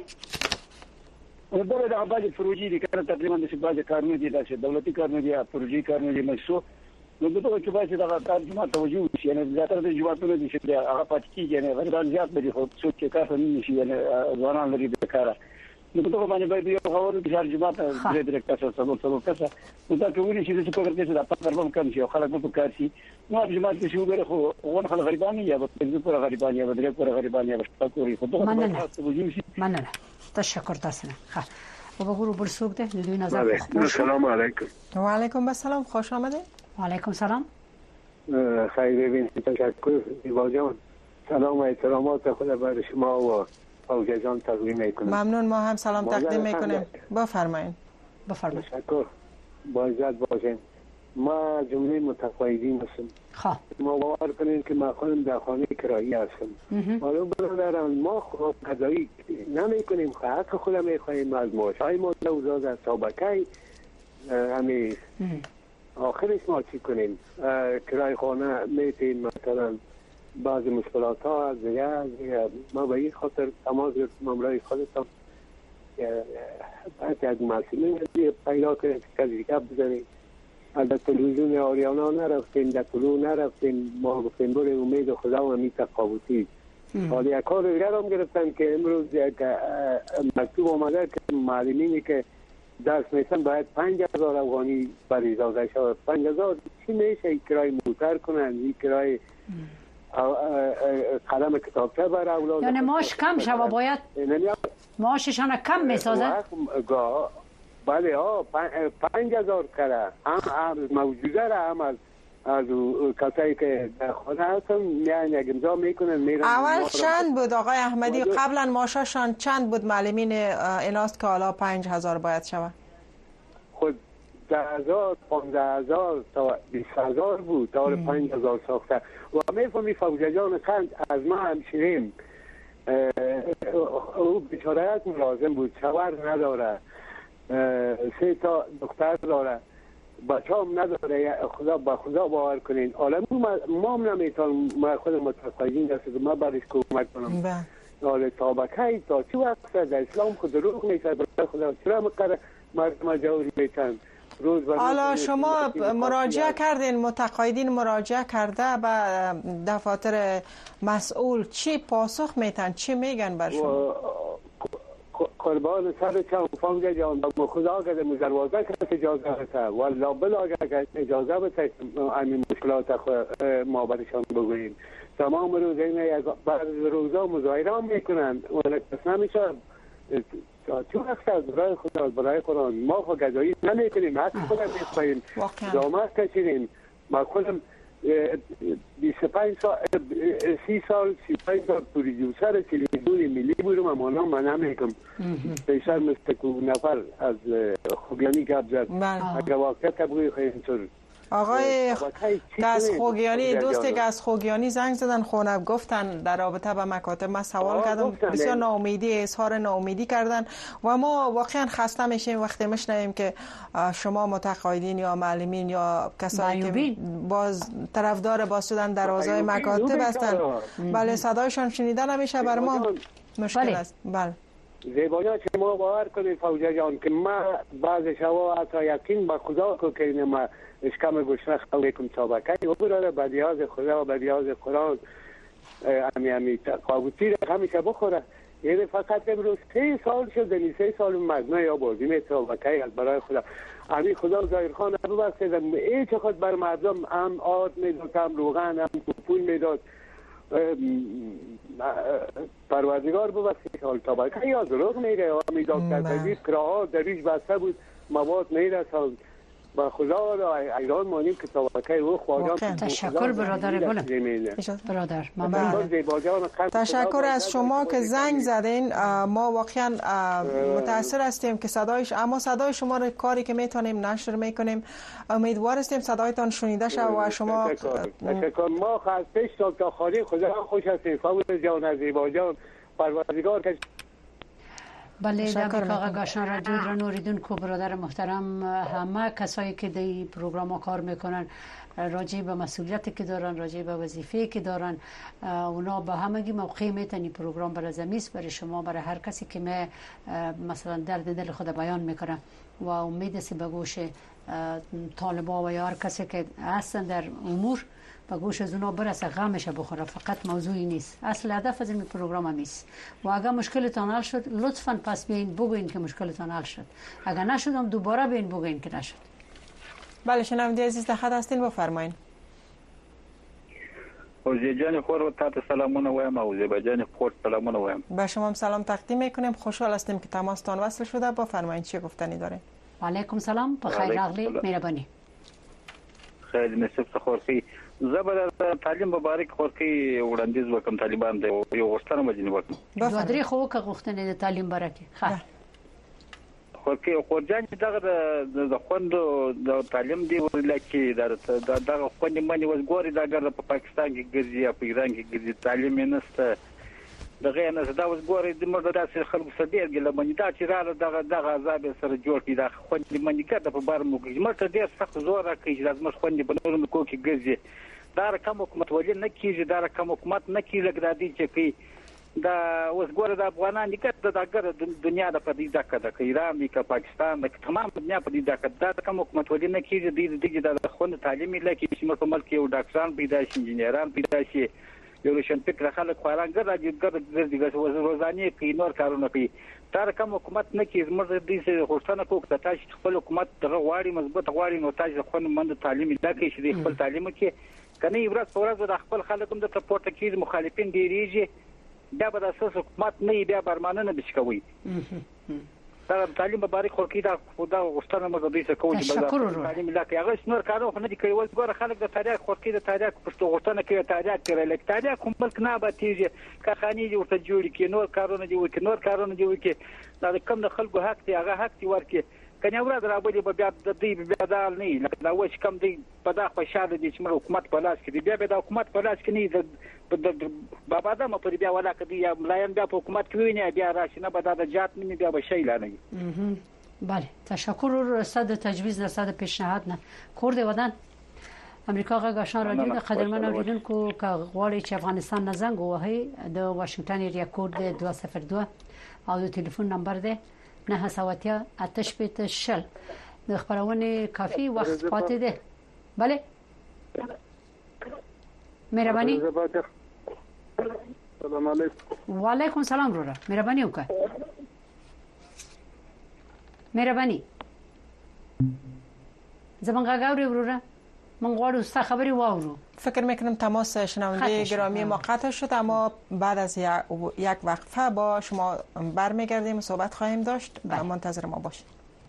ودغه د اباجي پروژې دي کنه تقریبا د شباجه کارونه دي د دولتي کارونه دي پروژې کارونه دي مشو نو دغه چې باید دغه ترجمه توجه شي یعنی زیاتره د جوابونو دي چې هغه پات کیږي یعنی غریبان زیات به خو څوک چې کار نه شي یعنی ځوانان لري د کار نو دغه باندې باید یو خبره د ترجمه د ډایرکټر سره څلور کسه نو دا کومې چې په کار کې د پاتربم کم شي خلک په کار شي نو ترجمه کې شو غره خو ون خلک غریبان یا په دې پر غریبان یا بدرې پر غریبان یا شکر خو دغه توجه شي مننه تشکر تاسو نه و بگو بر سوق ده دوی نظر سلام علیکم. و علیکم السلام خوش آمدید. و علیکم سلام. خیلی ببین تشکر زیبا جان. سلام و احترامات خود بر شما و فوزیه جان تقدیم میکنم. ممنون ما هم سلام تقدیم میکنیم. بفرمایید. بفرمایید. تشکر. با عزت باشین. ما جمله متقاعدین هستم. خواه. ما باور کنیم که ما خودم در خانه کرایی هستم. حالا برادران ما خود قضایی نمی کنیم که حق خودم میخواییم از ماشای ما لوزاد از سابقه همین آخرش ما چی کنیم کرای خانه میتیم مثلا بعض مشکلات ها از ما به این خاطر تماس گرفتم امرای خودتم بعد از مسئولین پیدا کنیم که دیگه بزنیم از تلویزیون آریانا نرفتیم در طلوع نرفتیم ما گفتیم بریم امید خدا و می تقابطی حالا یک کار دیگر هم گرفتم که امروز یک مکتوب آمده که معلمینی که درس میتن باید 5000 افغانی بر اجازه شود 5000 چی میشه کرای موتر کنن این کرای قلم کتابچه بر اولاد یعنی ماش کم شود باید ماششان کم میسازد بله ها 5000 کرده هم موجوده را هم از کسایی که در خانه هستن میان یک امضا میکنن میرن اول چند بود آقای احمدی قبلا ماشاشان چند بود معلمین ایناست که حالا 5000 باید شود خود 10000 15000 تا 20000 بود تا 5000 ساخته و میفهمی فوزیه جان خند از ما همشیریم او بیچاره ملازم بود شوهر نداره 3 تا دختر داره بچه هم نداره خدا با خدا باور کنین حالا ما هم نمیتونم ما خود متقاعدین دست ما برش کمک کنم حالا طابقه تا چه وقت در اسلام خود دروغ میشه برای خدا چرا مقرر مردم جوری میتن حالا شما مراجعه کردین متقاعدین مراجعه کرده به دفاتر مسئول چی پاسخ میتن چی میگن بر شما قربان سر چند فانگه جان با خدا اگر مزروازه که اجازه بده والله بلا اگر اجازه بده همین مشکلات ما برشان بگوییم تمام روزین بعض روزا مظاهره هم میکنن و کس نمیشه چون از برای خود برای قرآن ما خود گدایی نمیکنیم، حتی خودم میخواهیم زامت کشیدیم. ما خودم 25 سال 30 سال 35 سال پروژیوسر تلویزیون ملی بودم، اما من نمیکنم پیشتر مثل که نفر از خوگیانی گپ زد اگر واقعا تبقی خواهیم سر آقای از خوگیانی، دوستی که از خوگیانی زنگ زدن خونه گفتن در رابطه با مکاتب، من سوال کردم بسیار ناامیدی، اظهار ناامیدی کردن و ما واقعا خسته میشیم وقتی میشنویم که شما متقاعدین یا معلمین یا کسایی که باز طرفدار باز شدن در حوزه مکاتب هستند، بله صدایشان شنیده نمیشه، بر ما مشکل است. بله زیبایی که ما باور کنید فوجا جان که ما بعض شوا حتی یقین به خدا که ما اشکام گوشنه خواهی کم سابقه و براده بدیاز خدا و بدیاز قرآن امی قابوتی را همیشه بخوره. یعنی فقط امروز 3 سال شد، 3 سال مجموعه یا بردیم سابقه از برای خدا امی خدا ظاهرخان رو بسته ایچ خود بر مردم هم آرد میداد، هم روغن، هم پول میداد، پروردگار ببخشید سال طبقه یا دروغ میگه میداد که تجیب کراها دریج بسته بود مواد میرساند با خدا را ایران مانیم که طبقه او خواهدان. تشکر برادر گلم، برادر تشکر از شما که زنگ زدین. ما واقعا متاثر هستیم که اما صدای شما رو کاری که میتونیم نشر میکنیم، امیدوار هستیم صدایتان شنیده شد و شما تشکر. ما خواستش تا خالی خدا خوش هستیم فاول جان زیبا جان پروردگار که بله دمی کاغا گاشان را جود را نوریدون کو برادر محترم، همه کسایی که در پروگرام ها کار میکنن راجع به مسئولیتی که دارن، راجع به وظیفه‌ای که دارن، اونا به همگی موقع میتونی پروگرام برای زمیست برای شما، برای هر کسی که مثلا درد دل خود بیان میکنه و امید است به گوش طالبا و یا هر کسی که هستن در امور با گوش از اونا برسه، غمش بخوره. فقط موضوعی نیست، اصل هدف از این پروگرام همیست. و اگر مشکلتان حل شد لطفاً پس بیاین بگوین که مشکلتان حل شد، اگر نشدم دوباره بیاین بگوین که نشد. بله شنونده عزیز در خط هستین، بفرمایید. اوزی جان خور تا سلامونه وایم، اوزی جان خور سلامونه وایم. با شما هم سلام تقدیم میکنیم، خوشحال هستیم که تماستان وصل شده. بفرمایید چی گفتنی داره؟ و علیکم سلام، بخیر راغلی، مهربانی. خیلی مصیبت خورخی زبر تعلیم مبارک خورخی وړاندیز وکم طالبان د یو غوښتنه مجنی وکم دوه درې خو که غوښتنه د تعلیم برکه ښه خورخی خورجان دغه د خوندو د تعلیم دی ولکه دغه خوندې منی وز ګوري دغه په پاکستان کې ګرځي یا په ایران کې ګرځي تعلیم نه نشته دغه نه دا وز ګوري د مرده داسې خلکو سره ډیر ګله باندې دا چې را دغه عذاب سره جوړ کړي دا خوندې منی کړه په بار مو کې مرته ډیر سخت زور راکړي چې لازم خوندې په نورو کو کې ګرځي دا رقم حکومت ولې نه کیږي، دا رقم حکومت نه کیږي لکه د دې چې کوي دا اوس ګوره د افغانان دغه د دنیا د پدیده کده ایران دی که پاکستان د تمام دنیا پدیده کده دا رقم حکومت ولې نه کیږي د خوند تعلیمي لکه چې موږ په ملک یو ډاکټران پیدا شي، انجینران پیدا شي، یو روشن فکر خلک خواران ګرځي روزانه کوي نور کارونه کوي. دا رقم حکومت نه کیږي. موږ د دې غوښتنه کوو چې تاسو خپل حکومت دغه غواړي مضبوط غواړي نو تاسو خوند مند تعلیمي لکه چې خپل تعلیم کې کنه ورځ په ورځ د خپل خلکو د سپورټ کې مخالفین ډیریږي، دا به د اساس حکومت نه بیا برمانه نه بشکوي. دا تعلیم مبارک خورکی دا خدا غوښتنه مې د دې څخه کوم چې تعلیم لکه هغه نور کارو خو نه دي کوي. ول ګوره خلک د تاریخ خورکی د تاریخ پښتو غوښتنه کوي، تاریخ کوي لکه تاریخ کوم بلک نه باتیږي کارخانې دي ورته جوړ کې نور کارونه دي وکي نور کارونه دي وکي دا کم د خلکو حق دی هغه حق دی ورکي کنه ورته راوړي به بیا د دې بیا دال نه لکه دا وښ کم دی په دا خوشاله دي چې موږ حکومت په لاس کې دی بیا د حکومت په لاس کې نه د بابا دا مې پر بیا ولا کدي یا ملایان بیا په حکومت کې ویني بیا راشي نه به دا جات نه بیا به شي لانه. بله تشکر صد تجویز در صد پیشنهاد نه کورد ودان امریکا غاښان رادیو د قدرمن اوریدونکو که غواړي چې افغانستان نه زنګ ووهي د واشنگټن ایریا کوډ 202 او د ټلیفون نمبر ده 978 د خبرونه کافي وخت پاتې ده. بله مهرباني. سلام علیکم. و علیکم سلام وروره مهرباني وکړه مهرباني زمونږ غاوري وروره من غواړو ستا خبري واورو. فکر میکنم تماس شنونده گرامی ما قطع شد، اما بعد از یک وقفه با شما برمیگردیم، صحبت خواهیم داشت. منتظر ما باشید.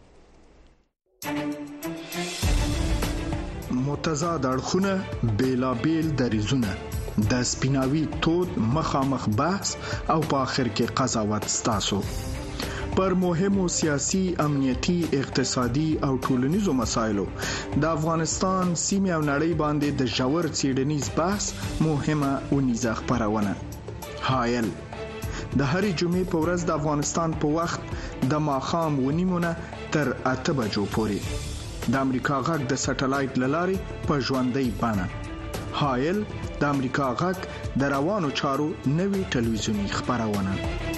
متضاد اړخونه، بیلابیل دریزونه، د سپیناوي تود مخامخ بحث او په آخر کې قضاوت ستاسو پر مهمو سیاسي، امنیتي، اقتصادي او ټولنیزو مسایلو د افغانستان سیمه او نړۍ باندې د ژور څېړنیز بحث مهمه ونیزه خبرونه. حایل د هرې جمعې په ورځ د افغانستان په وخت د ماښام 9:30 تر 8 بجو پورې د امریکا غږ د سټلایټ لارې په ژوندۍ بڼه. حایل د امریکا غږ د روانو چارو نوي ټلویزیونی خبرونه.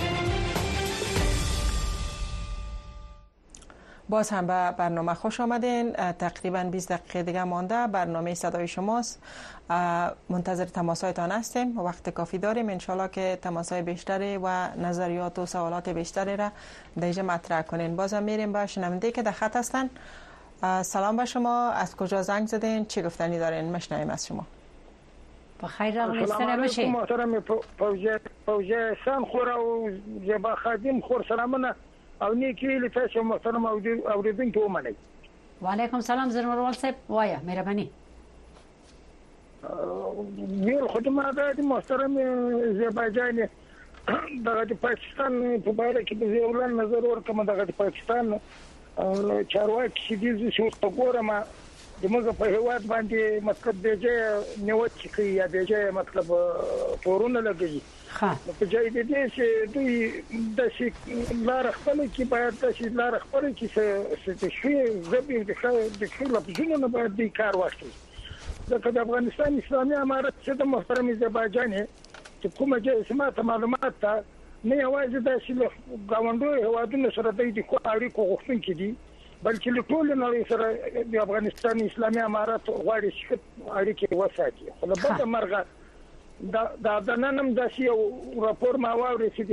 باز هم به برنامه خوش آمدین. تقریبا 20 دقیقه دیگه مانده برنامه صدای شماست. منتظر تماسایتان هستیم. وقت کافی داریم انشالله که تماسای بیشتری و نظریات و سوالات بیشتری را دیگه مطرح کنین. بازم میریم به شنونده که در خط هستن. سلام به شما، از کجا زنگ زدین؟ چی گفتنی دارین؟ مشنویم از شما. بخیر راغلیستنه بشه. محترم فوجه سان خور او زبا خادم خور سلامونه او نیکی لتاسو محترم اوریدونکو ومنئ. وعلیکم سلام زرمروال صاحب، وایا مهرباني. ویل خدمت د محترم آذربایجان د پاکستان په اړه کې د ځوړل نظر ورکوم. د پاکستان چارواکي دي چې وګورم د موږ په هیواد باندې مطلب دیجه نیوت کوي یا دیجه مطلب پورونه لګي. په ځای دې چې دوی د شي لار خپل کې باید د شي لار خپل کې څه شي زبې د خپل په نه باید د کار واخلي. د افغانستان اسلامي امارت چې د محترم آذربایجان چې کومه چې سمات معلومات ته نه یوازې د شي غونډو هوادونو سره د اړیکو غوښتونکي دي، بلکې له ټول نړۍ سره د افغانستان اسلامي امارت غواړي چې اړیکې وساتي. خو له بده مرغه د ننم د یو راپور ما واوري چې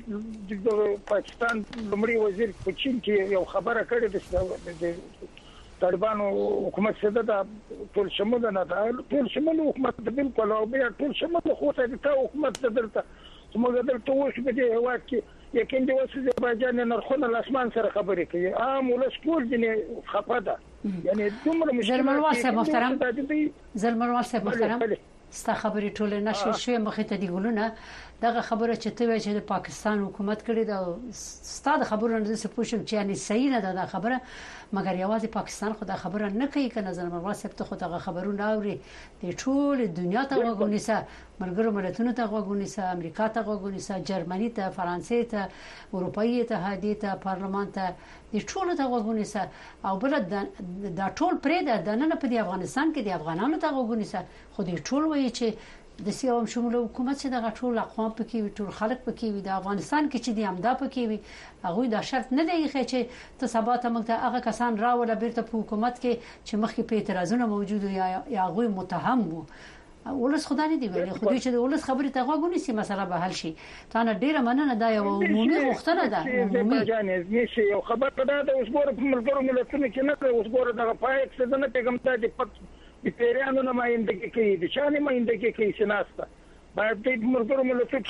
د پاکستان لمړي وزیر په چین کې یو خبره کړې ده طالبانو حکومت څخه د ټول شمول نه ده، ټول شمول حکومت د بالکل او بیا ټول شمول خو ته د حکومت دلته موږ دلته وښه په دې هوا کې یقین دی اوس آذربایجان نرخونه لاسمان سره خبرې کوي. عام ولس ټول دې خپه ده. یعنی دومره مشکل زلمروال صاحب محترم، زلمروال صاحب محترم، ستا خبرې ټول نشي شوې مخې ته دی ګلونه. دغه خبره چې ته وایې چې د پاکستان حکومت کړی دا ستا د خبرو نه څه پوښتنه چې یعنی صحیح نه ده خبره، مګر یوازې پاکستان خو دا خبره نه کوي کنه. زلمروال صاحب ته خو دغه خبرونه اوري د ټول دنیا ته وګونیسه، ملګرو ملتونو ته وګونیسه، امریکا ته وګونیسه، جرمني ته، فرانسې ته، اروپאי اتحادیه ته، پارلمان ته، د ټول ته وګونیسه. او بل دا ټول پرې ده نه په افغانستان کې د افغانانو ته وګونیسه. خو د ټول وایي چې د سیاوم شمول حکومت چې د ټول اقوام پکې وي، ټول خلک پکې وي، د افغانستان کې چې دی امدا پکې وي. هغه دا شرط نه دی چې ته سبا ته موږ ته هغه کسان راول بیرته په حکومت کې چې مخکې په اعتراضونه موجود یا هغه متهم وو. ولس خدای نه دی ویلي، خو دوی چې د ولس خبرې ته غوږ ونیسي مسله به حل شي. تا نه ډیره مننه. دا یو عمومي غوښتنه ده. عمومي یو خبر پدا د اوس ګوره په ملګرو ملتونو کې نه اوس ګوره دغه پایښت څه نه پیغام ته د پیریانو نمائندګي کوي، د چا نمائندګي کوي سناسته باید د ملګرو ملتونو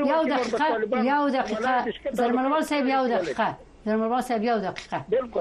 یو دقیقه زلمروال صاحب یو دقیقه زلمروال صاحب یو دقیقه بالکل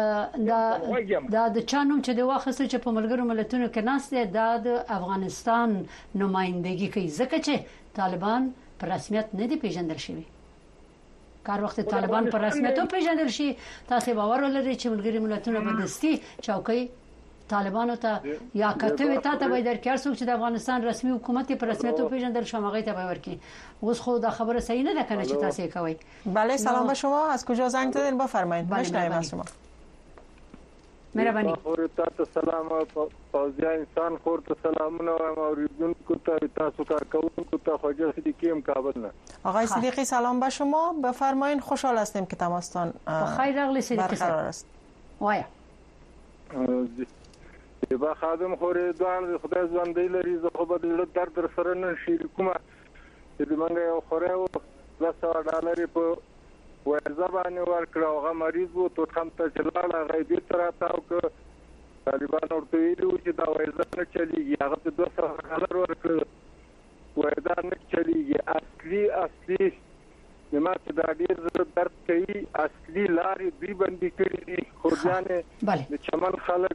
دا د چانوم چې د واخصه چې په ملګرو ملتونو کې ناس دی د افغانستان نمائندګي کوي، ځکه چې طالبان په رسمیت نه دی پیژندل شوی. کار وخت طالبان په رسمیت پیژندل شي، تاسو باور ولرئ چې ملګرو ملتونو په دستي چوکۍ طالبانو ته یا کته ته به درکړ څوک چې د افغانستان رسمي حکومت په رسمیت پیژندل شماغه ته به ورکی. اوس خو دا خبره صحیح نه ده کنه چې تاسو کوي. بله سلام به شما، از کجا زنگ زدین بفرمایید. مشنویم از شما. مهرباني. تاسو سلام فوزیا انسان خور ته سلامونه وایم اوریدونکو ته تاسو کارکونکو ته خوږه صدیقیم کابل نه. آقای صدیقی سلام به شما، بفرمایید. خوشحال هستیم که تماستان بخیر راغلی صدیقی صاحب. وایا با خادم خورې دوان خدای ژوندۍ لري. زه خو به د درد در سره نه شریکومه چې د منګه یو خورې و $200 په وایزه باندې ورکړه. هغه مریض و توتخم ته چې لاړ هغه یې بېرته راتاو کړه. طالبان ورته ویلي چې دا وایزه نه چلیږي هغه ته $200 ورکړل وایي دا نه چلیږي اصلي زما چې دا ډېر زړه درد کوي اصلي لارې دوی بندي کړي دي خورجانې د چمن خلک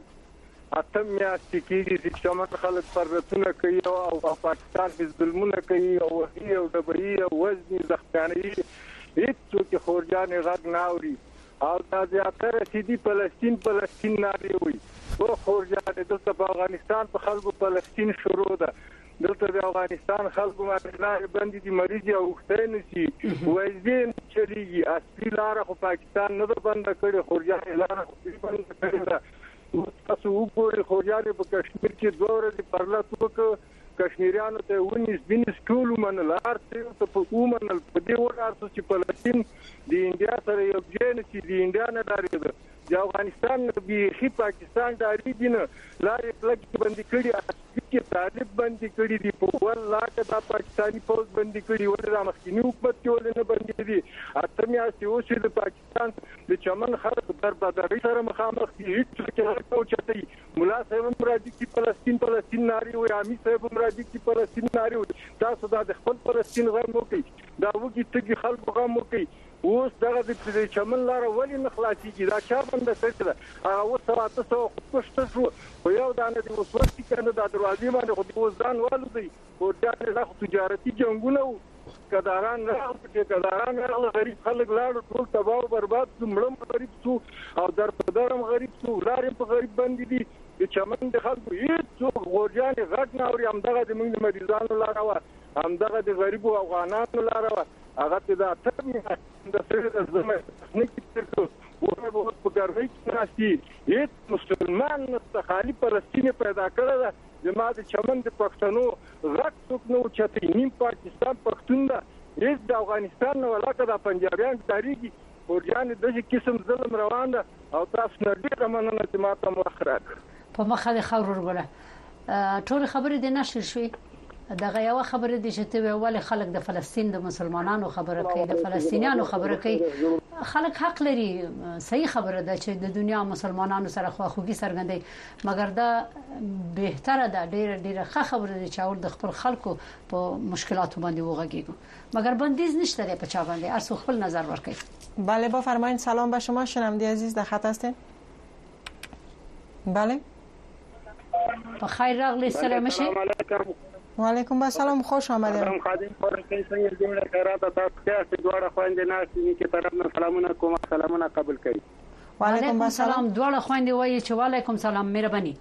8 میاشتې کېږي چې چمن خلک پرتونه کوي او پاکستان کې ظلمونه کوي او وهي او ډبوي او وزني زخمیانوي هېڅوک یې خورجانې غږ نه اوري او دا زیاتره چې دي فلسطین نارې وایي او خورجانې دلته په افغانستان په خلکو فلسطین شروع ده دلته د افغانستان خلکو باندې باندې دي مریض او وختې نشي وایي چلیږي اصلي لار خو پاکستان نه بند کړي خورجانې لار خو بند کړي ده تاسو وګورئ خورجانې په کشمیر کې 2 ورځې پرلط وکړ کشمیریانو ته ونیس بینس ټول منل ارته په ومنل په دې ورته چې فلسطین د انډیا سره یو ځای چې د انډیا نه ډارېده د افغانستان به پاکستان ډارېږي نه لارې پلک باندې کړي چې طالب باندې کړي دي په والله که دا پاکستاني فوج باندې کړي ولې د مخکینی حکومت کې ولې نه باندې دي اته میاشتې اوس د پاکستان د چمن خلک بربادرۍ سره مخامخ دي هیڅ څه نه کوي مولا صاحب هم راځي چې فلسطین ناري وي امي صاحب هم راځي چې فلسطین ناري وي تاسو دا د خپل فلسطین غم وکړي دا وګي تګي خلکو غم وکړي اوس دغه د چمن لار ولې نه خلاصيږي دا چا باندې څه ده هغه اوس 700 پښته شو خو یو دانه د اوس وخت کې نه د دروازې باندې خو د وزن والو دی او دا د تجارتي جنگونه کداران راغله غریب خلک لاړ ټول تباہ او برباد مړم غریب شو او در په درم غریب شو لارې په غریب باندې دي د چمن د خلکو هیڅ غورجان غټ نه اوري همدغه د موږ مریضانو لار و همدغه د غریبو افغانانو لار و هغه ته دا تم د سره د زمه نه کېږي او په ګرځي کې ناشتي هیڅ مسلمان نه خالي فلسطین پیدا کړل زما د چمن د پښتنو غټ څوک نو چته نیم پاکستان پښتون دا هیڅ د افغانستان نه ولاکه د پنجابیان تاریخي ورجان د قسم ظلم روان ده او تاسو نه ډیر مننه چې ماته مخراک په مخه د خبرو ورغله ټول خبرې د نشر شوي دغه یو خبره دي چې ته ول خلک د فلسطین د مسلمانانو خبره کوي د فلسطینیانو خبره کوي خلک حق لري صحیح خبره ده چې د دنیا مسلمانانو سره خواخوږي څرګندوي مګر دا بهتره ده ډیره ښه خبره ده چې اور د خپل خلکو په مشکلاتو باندې وغږیږي مګر بندیز نشته په چا باندې ارسو خپل نظر ورکړي بله بفرمایید سلام به شما شنونده عزیز در خط هستین بله بخیر راغلی سلام شه و علیکم السلام خوش آمدید سلام خادم پرکې څنګه جوړه خیرات تاسو ته دواړه خويندې ناشې کې طرف نه سلامونه کوم سلامونه قبول کړئ و علیکم السلام دواړه خويندې وایي چې وعلیکم سلام مهرباني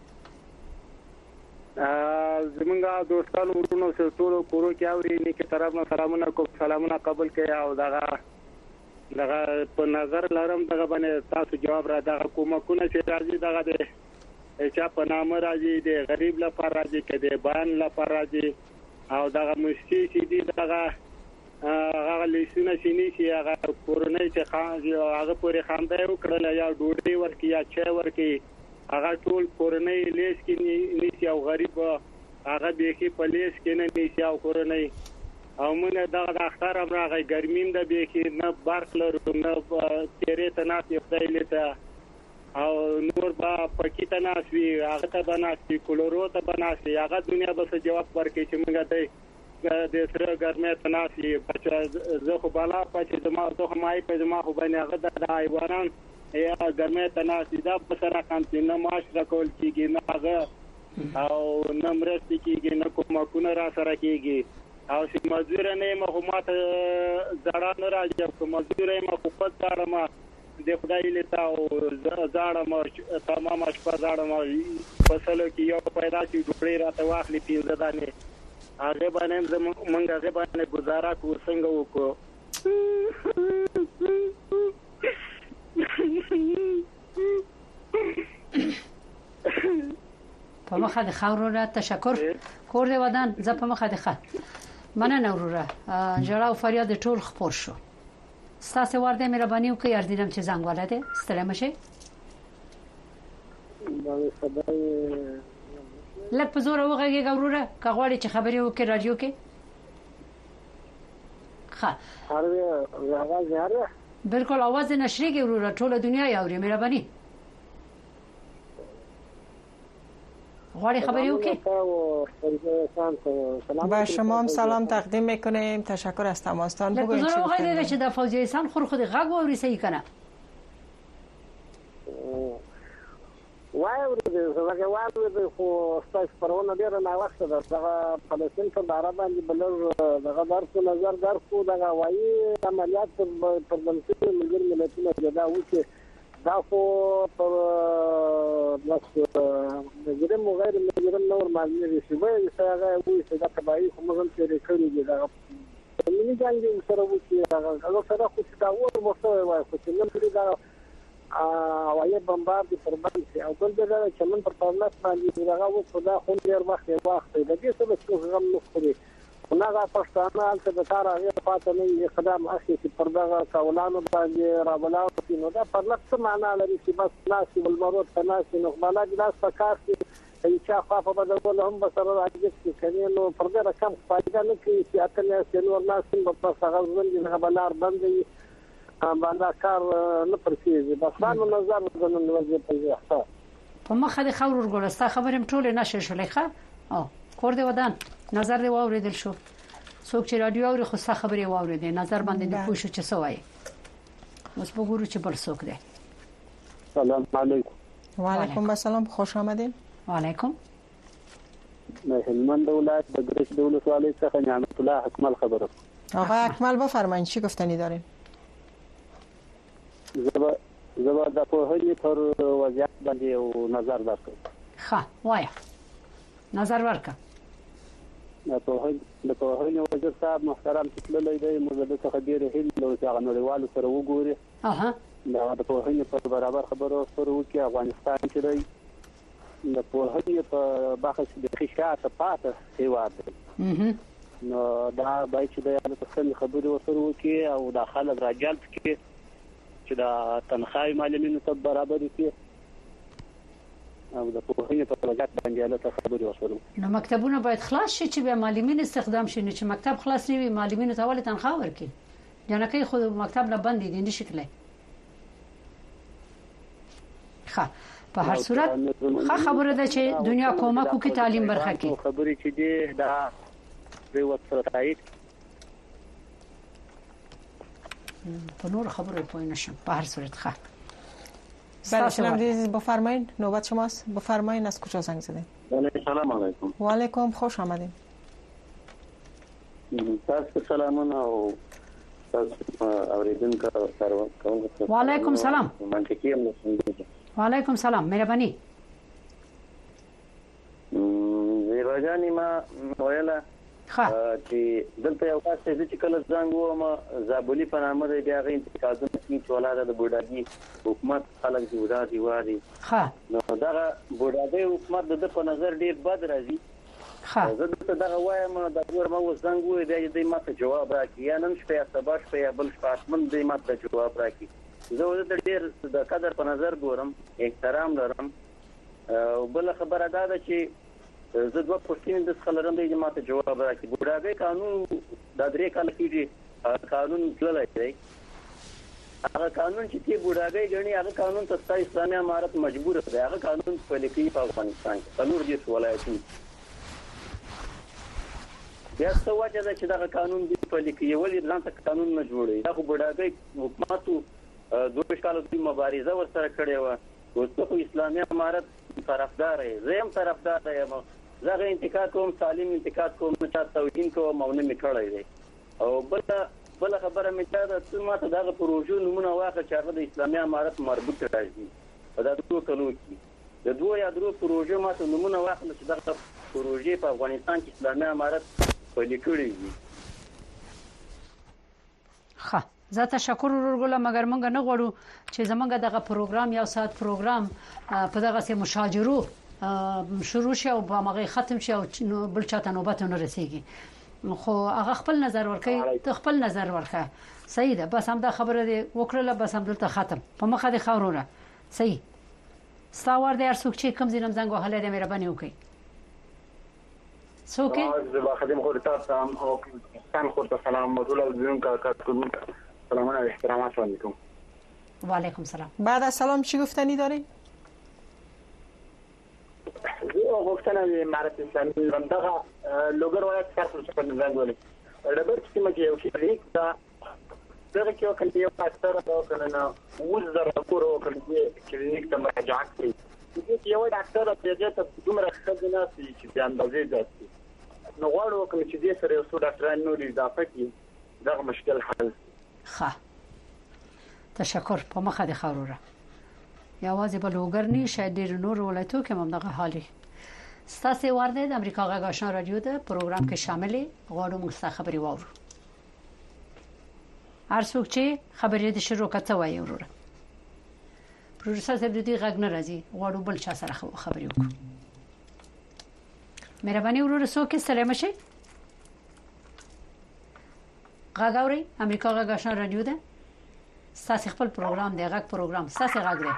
زمونږ دوستانو ورونو سره ټول کورو کې اوري نه کې طرف نه سلامونه کوم سلامونه قبول کړئ او دغه په نظر لرم دغه باندې تاسو جواب را دغه کومکونه چې راځي دغه چا په نامه راځي د غریب لپاره راځي کې د بیان لپاره راځي او دغه مشتي چې دي دغه هغه لیسونه چې نشي هغه کورنۍ چې هغه پورې خاندای وکړل یا ډوډۍ ورکي یا چای ورکي هغه ټول کورنۍ لیس کې نشي او غریب هغه به کې په لیس کې نه نشي او کورنۍ او موږ دغه د اختر امراغه ګرمین د به کې نه برق لرو نه تیرې ته نه خدای لته او نور با پکې ته ناسوي هغه ته بناسي کولورو ته بناسي هغه دنیا به جواب ورکړي چې موږ ته د سره ګرمه ته ناسي زه خو بالا پاتې زما ته مای په زما خو باندې هغه د حیوانان یا ګرمه ته ناسي دا په سره کانتي نه ماش راکول کیږي نه هغه او نمرست کیږي نه کومه را سره کیږي او چې مزدور نه مهمات زړه نه راځي کوم مزدور ما خو په ځاړه ما د خدای له تاو زړه ما تمام شپه زړه ما فصلو کې یو پیدا چې ډوړې راته واخلي پیزه دانه هغه باندې موږ هغه باندې گزاره کو څنګه وکړو په مخه د خاورو را تشکر کور دی ودان زه په مخه د خا مننه وروره جړه او فریاد ټول خپور شو ستاسو ورده مهرباني وکړئ اردینم چې زنګ ولته ستړي مشه لکه په زور وغږی ګوروره کغواړي چې خبري وکړي رادیو کې ښه بالکل आवाज نشریږي وروره ټول دنیا یې اوري مهرباني غواړي خبرې وکړي. با شما هم سلام تقدیم میکنیم. تشکر از تماستان. بگوین چی گفتن چې د فوزیه احسان خور خود غږ واوري صحیح کنه. وای ورته واوري خو ستاسو پرونه ډیره نا وخت ده. دا فلسطین په اړه باندې بلر دغه درکو نظر درکو دا وایي عملیات پر بنسټ ملګری ملتونو دا وکړي. دا خو پر نس مجرم غیر مجرم نور معلومه شي وایي چې هغه وایي چې دا تبعی کوم څه لري کړی دی. دا ملي جنگ سره وکړي هغه سره خو دا اور مستوي وایي خو چې نن دا وایي بمبارد پر باندې او بل دا چې من پر پرنس باندې دغه و خدا خو ډیر وخت د دې څه څه غم نه خوري. هغه پښتانه چې د کار هغه پاتې نه اقدام اخلي چې پر دغه کولانو باندې راولاو نو دا پر لکه معنا لري چې بس ناسي والمرود تناسي نو بلاد لاس پکار چې چې خاصه بدل هم بسره راځي چې کني نو پر دې رقم فائدہ نه کوي چې اتل یې نور ناس په څنګه ځوندي نه بلار باندې باندې کار نه پرسیږي. بس باندې نظر زمون وځي په احساس په مخه د خور ورګولستا خبرم ټول نشه شولې ښه کور دی ودان نظر دی واوریدل شو. څوک چې رادیو اوري خو څه خبري واوریدل نظر باندې د پوښتنه چې سوای. اوس وګورو چې بل څوک دی. سلام علیکم. وعلیکم السلام. خوش آمدید. وعلیکم. نه هلمند ولایت د ګرش دولت والي څخه نعمت الله اکمل خبره. آقا اکمل بفرمایید چی گفتنی دارین؟ زبا د پوهنې پر وضعیت باندې او نظر درکړم. ښه وایه نظر ورکړه. د پوهنې وزیر صاحب محترم تللی دی موږ د څه ډیره هیله چې هغه نړیوالو سره وګوري. دا د پوهنې په برابر خبرو سره وکړي. افغانستان چې دی د پوهنې په برخه کې د خشاعت پاتې هیواد دی نو دا باید چې د تاسو خبرې ورسره وکړي او د خلک راجلب کړي چې دا تنخواه معلمینو ته برابر کړي او د پوهنې په پروژه باندې له خبرې وسره. نو مکتبونه باید خلاص شي چې به معلمین استخدام شي. چې مکتب خلاص نه وي معلمینو ته ولې تنخواه ورکړي؟ جنکه خو مکتب نه بند دي نشي کولای. ښه په هر صورت ښه خبره ده چې دنیا کومک وکړي تعلیم برخه کې. خبرې چې دي دا ریوت سره تایید په نور خبرو پوه نشم. په هر صورت ښه. سلام عزیز بفرمایید نوبت شماست. بفرمایید از کجا زنگ زدین؟ سلام علیکم. و علیکم خوش آمدید. تاسو سلامونه او تاسو اوریدونکو سره کوم. و علیکم سلام. منطقي هم و علیکم سلام مهرباني. زیباجانی ما ویلا چې دلته یو کس چې کله څنګه ومه زابلی په نامه دی بیا غي انتقادونه چې ولاده د بوډاګي حکومت خلک دی ورادي وادي نو دا بوډاګي حکومت د په نظر ډیر بد راځي. زه دلته دا وایم دا ورما وزنګ وې دی د ماته جواب راکړي یا نن شپه سبا شپه یا بل شپه من دی ماته جواب راکړي. زه د ډیر د قدر په نظر ګورم احترام لرم. او بل خبره دا ده چې زه دوه پوښتنې د خلرم د جماعت جواب راکړي. بوډاګي قانون د درې کال کېږي قانون تللی دی. هغه قانون چې تی بوډاګي غني هغه قانون ته اسلامي امارت مجبور دی. هغه قانون په لیکي په افغانستان کې څلور دي ولایتونه بیا څه وجه ده چې دا قانون دی په لیکي ولې ځان ته قانون نه جوړي. دا خو بوډاګي حکومت دوه کال د مبارزه ورسره کړې و. اوس اسلامي امارت طرفدار یې زه هم طرفدار یم. زه انتقاد کوم سالم انتقاد کوم چې توهین کوم او نه میکړای دی. او بل خبره مې دا چې ماته دا پروژه نمونه واخه چې هغه د اسلامي امارت مربوط راځي. په دا دوه کلو کې د دوه یا درو پروژه ماته نمونه واخه چې دا پروژه په افغانستان کې اسلامي امارت پلي کړی وي. ښه زه تشکر ورګوله مګر مونږ نه غواړو چې زمونږ دغه پروګرام یو ساعت پروګرام په دغه سه مشاجرو شروع شي او په مغه ختم شي او بل چاته نوبت نه رسیږي. خو هغه خپل نظر ورکړي ته خپل نظر ورکړه صحیح ده. بس هم دا خبره دی وکړه بس هم دلته ختم په مخه د خاورونه صحیح. ستاور د ارڅوک چې کوم زینم زنګ وهله د مهرباني وکړي. څوک زه خدمت خو تاسو هم او ستاسو خو سلام مدول زون کا کوم سلامونه و احترامات علیکم. و علیکم سلام. بعد از سلام چی گفتنی دارین؟ یو غوښتنه د امارت اسلامي دغه لوګر ولایت څخه په نظام ولې ډبر چې موږ یو کلیک دا دغه کې یو کلیک اکثر دا کنه وزر کورو کلیک ته مراجعه کوي چې یو ډاکټر په دې ته دومره خدمت کوي چې د اندازې ځي نو غواړو کوم چې دې سره یو څو ډاکټران نور اضافه کړي دغه مشکل حل ښه تشکر په مخه د خاروره یوازې په لوګر نه شاید ډیر نور ولایتو کې هم دغه حالي ستاسو ورده د امریکا غږ آشنا رادیو ده پروګرام کې شاملې غواړو موږ خبري واورو هر څوک چې خبرې د شروع کته وایي وروره پروډوسر صاحب دې غږ نه راځي غواړو بل چا سره خبرې وکړو مهرباني وروره څوک سلام شي غږ اوري امریکا غږ آشنا رادیو ده ستاسو خپل پروګرام دی غږ پروګرام ستاسو غږ دی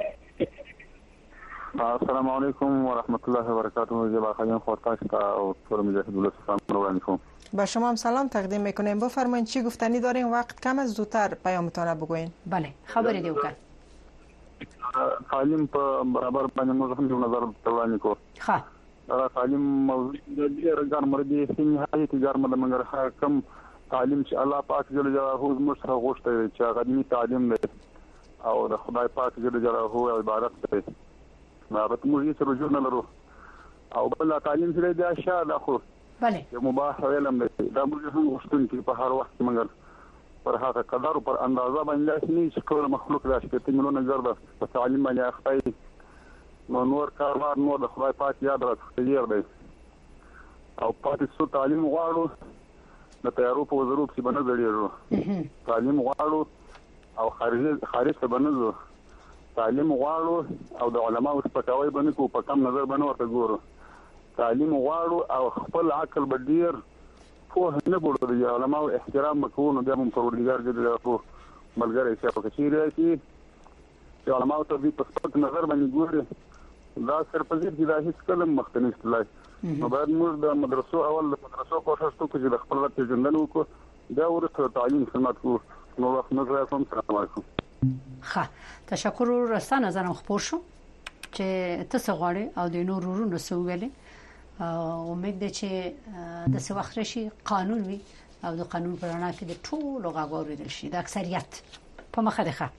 السلام علیکم و رحمت الله و برکاته. جناب خانم خورتاش تا ټول مجاهدین سلام وړاندې کوم. با شما هم سلام تقدیم میکنیم. بفرمایید چی گفتنی دارین؟ وقت کم است، زودتر پیامتون بگوین. بله خبری دیو کن. تعلیم په برابر باندې موږ هم نظر وړاندې کوو. ها تعلیم موضوع ډیر ګرمه دي چې نهایت ګرمه ده مګر کم تعلیم چې الله پاک جل جلاله موږ سره غوښتي چې غني تعلیم دی او د خدای پاک جل جلاله عبادت دی. نابت موږ یې سره جوړ نه لرو او بل تعلیم سره د اشیاء د خو بله یو مباح علم دی دا موږ هم غوښتون چې په هر وخت مګر پر هغه قدر او پر اندازه باندې نه چې ټول مخلوق راشي ته ملونه ګرځي په تعلیم باندې اخته نو نور کاروبار نور د خدای پاک یاد راځي دی او پاتې سو تعلیم غواړو د تیارو په وزرو کې باندې غړيږو تعلیم غواړو او خارج ته باندې تعلیم غواړو او د علماو سپکاوی باندې کو په کم نظر باندې ورته ګورو تعلیم غواړو او خپل عقل بدیر په نه بوله د علماو احترام وکړو د هم پروردګار دې له ملګری چې په کچېره کې چې علماو ته په سپک نظر باندې ګوري دا سرپزیر چې دا هیڅ کلم مختلف تلای نو باید موږ د مدرسو اول د مدرسو کوشش وکړو چې د خپل راتلونکي ژوند وکړو دا ورته تعلیم خدمت کو نو وخت نه راځم. السلام علیکم. ښه تشکر ورسانه زنه خبر شو چې تاسو غواړئ او د نور ورونو سو ویلې امید ده چې د څه وخت راشي قانون وي او د قانون پر اړه کې د ټولو غاغوري دل شي د اکثریت په مخه ده.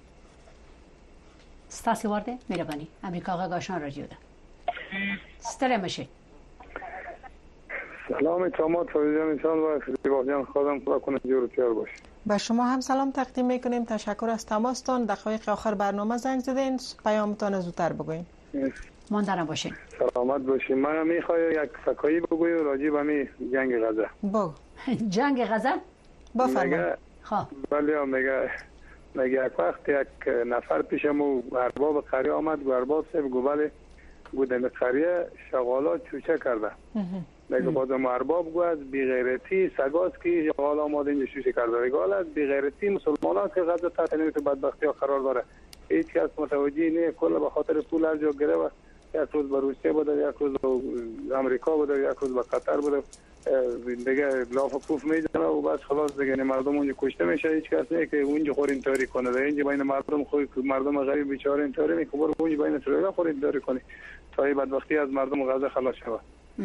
ستاسو ورده مهرباني امریکا غږ آشنا رادیو ده ستړی مشه. سلام تمام فریدان انسان و فریبان خودم خدا کنه جور تیار باشه. با شما هم سلام تقدیم میکنیم. تشکر از تماستان. دقایق آخر برنامه زنگ زدین. پیامتون زودتر بگوین. ماندارم باشین. سلامت باشین. من میخوام یک سکایی بگویم راجع به همین جنگ غزه. بگو. جنگ غزه؟ بفرمایید. ها. بله میگه یک وقت یک نفر پیشمو ارباب قریه آمد و ارباب صاحب گوبل گودن قریه شغالات چوچه کرده. میگه بازم ارباب گو از بیغیرتی سگاست که شغال آماده اینجا شوشه کرده. میگه از بیغیرتی مسلمانان که غزه تحت نمیت بدبختی ها قرار داره. هیچ کس متوجه نه کل به خاطر پول هر جا گره و یک روز به روسیه بوده یک روز به امریکا بوده یک روز به قطر بوده دیگه لاف پوف میزنه و بس خلاص دیگه مردم اونجا کشته میشه. هیچ کس نه که اونجا خورین تاری کنه ده اینجا بین مردم خوی مردم غریب بیچاره این تاری میکنه برو اونجا بین اسرائیل خورین تاری کنه تا این بدبختی از مردم غزه خلاص شود.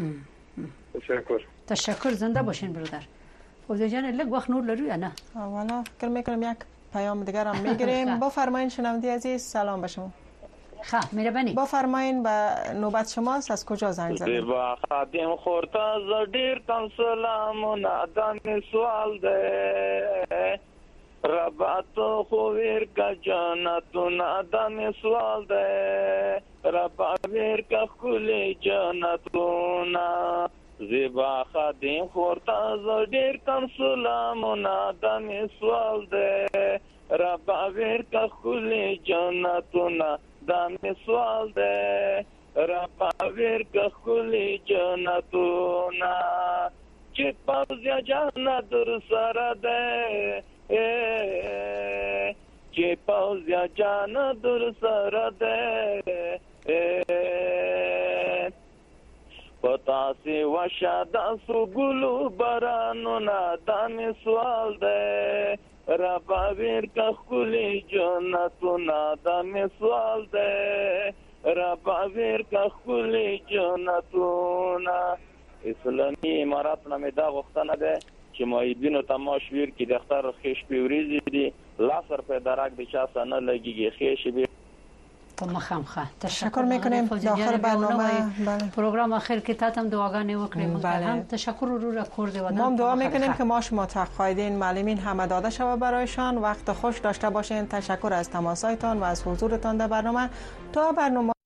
تشکر زنده باشین برادر. فوزی جان لگ وقت نور لرو یا نه؟ والا فکر میکنم یک پیام دیگر هم میگیریم. بفرمایید شنونده عزیز سلام به شما. خب مهربانی بفرمایید به نوبت شماست. از کجا زنگ زدید؟ با خادم خورتا زدیر کن سلام نادان سوال ده رباتو خویر کا جانتو نادان سوال ده رباویر کا خلی جانتو نا زیبا خادم خورتا زدیر کن سلام نادان سوال ده رباویر کا خلی جانتو نا دان سوال ده رباویر کا خلی جانتونا چی پاوزیا جانا در سر ده چی پاوزیا جانا در سر ده پتا سی وشادا سو گلو برانونا دان سوال ده رباویر کا خلی جنتونا دان سوال ده را باور که خلی جانتونه. اسلامی امارات نمی دا غختنه ده که مایدین تماش ویر که دختر خیش پیوریزی دی لاسر پی درک دی چاسا نلگی خیش بی مخامخه. تشکر میکنیم. داخل برنامه پروگرام آخر که تاتم دعاگانه وکریم. هم تشکر رو را کرده و ما دعا میکنیم که ما شما تقاعدین معلمین همه داده شود برایشان. وقت خوش داشته باشین. تشکر از تماسایتان و از حضورتان در برنامه. تا برنامه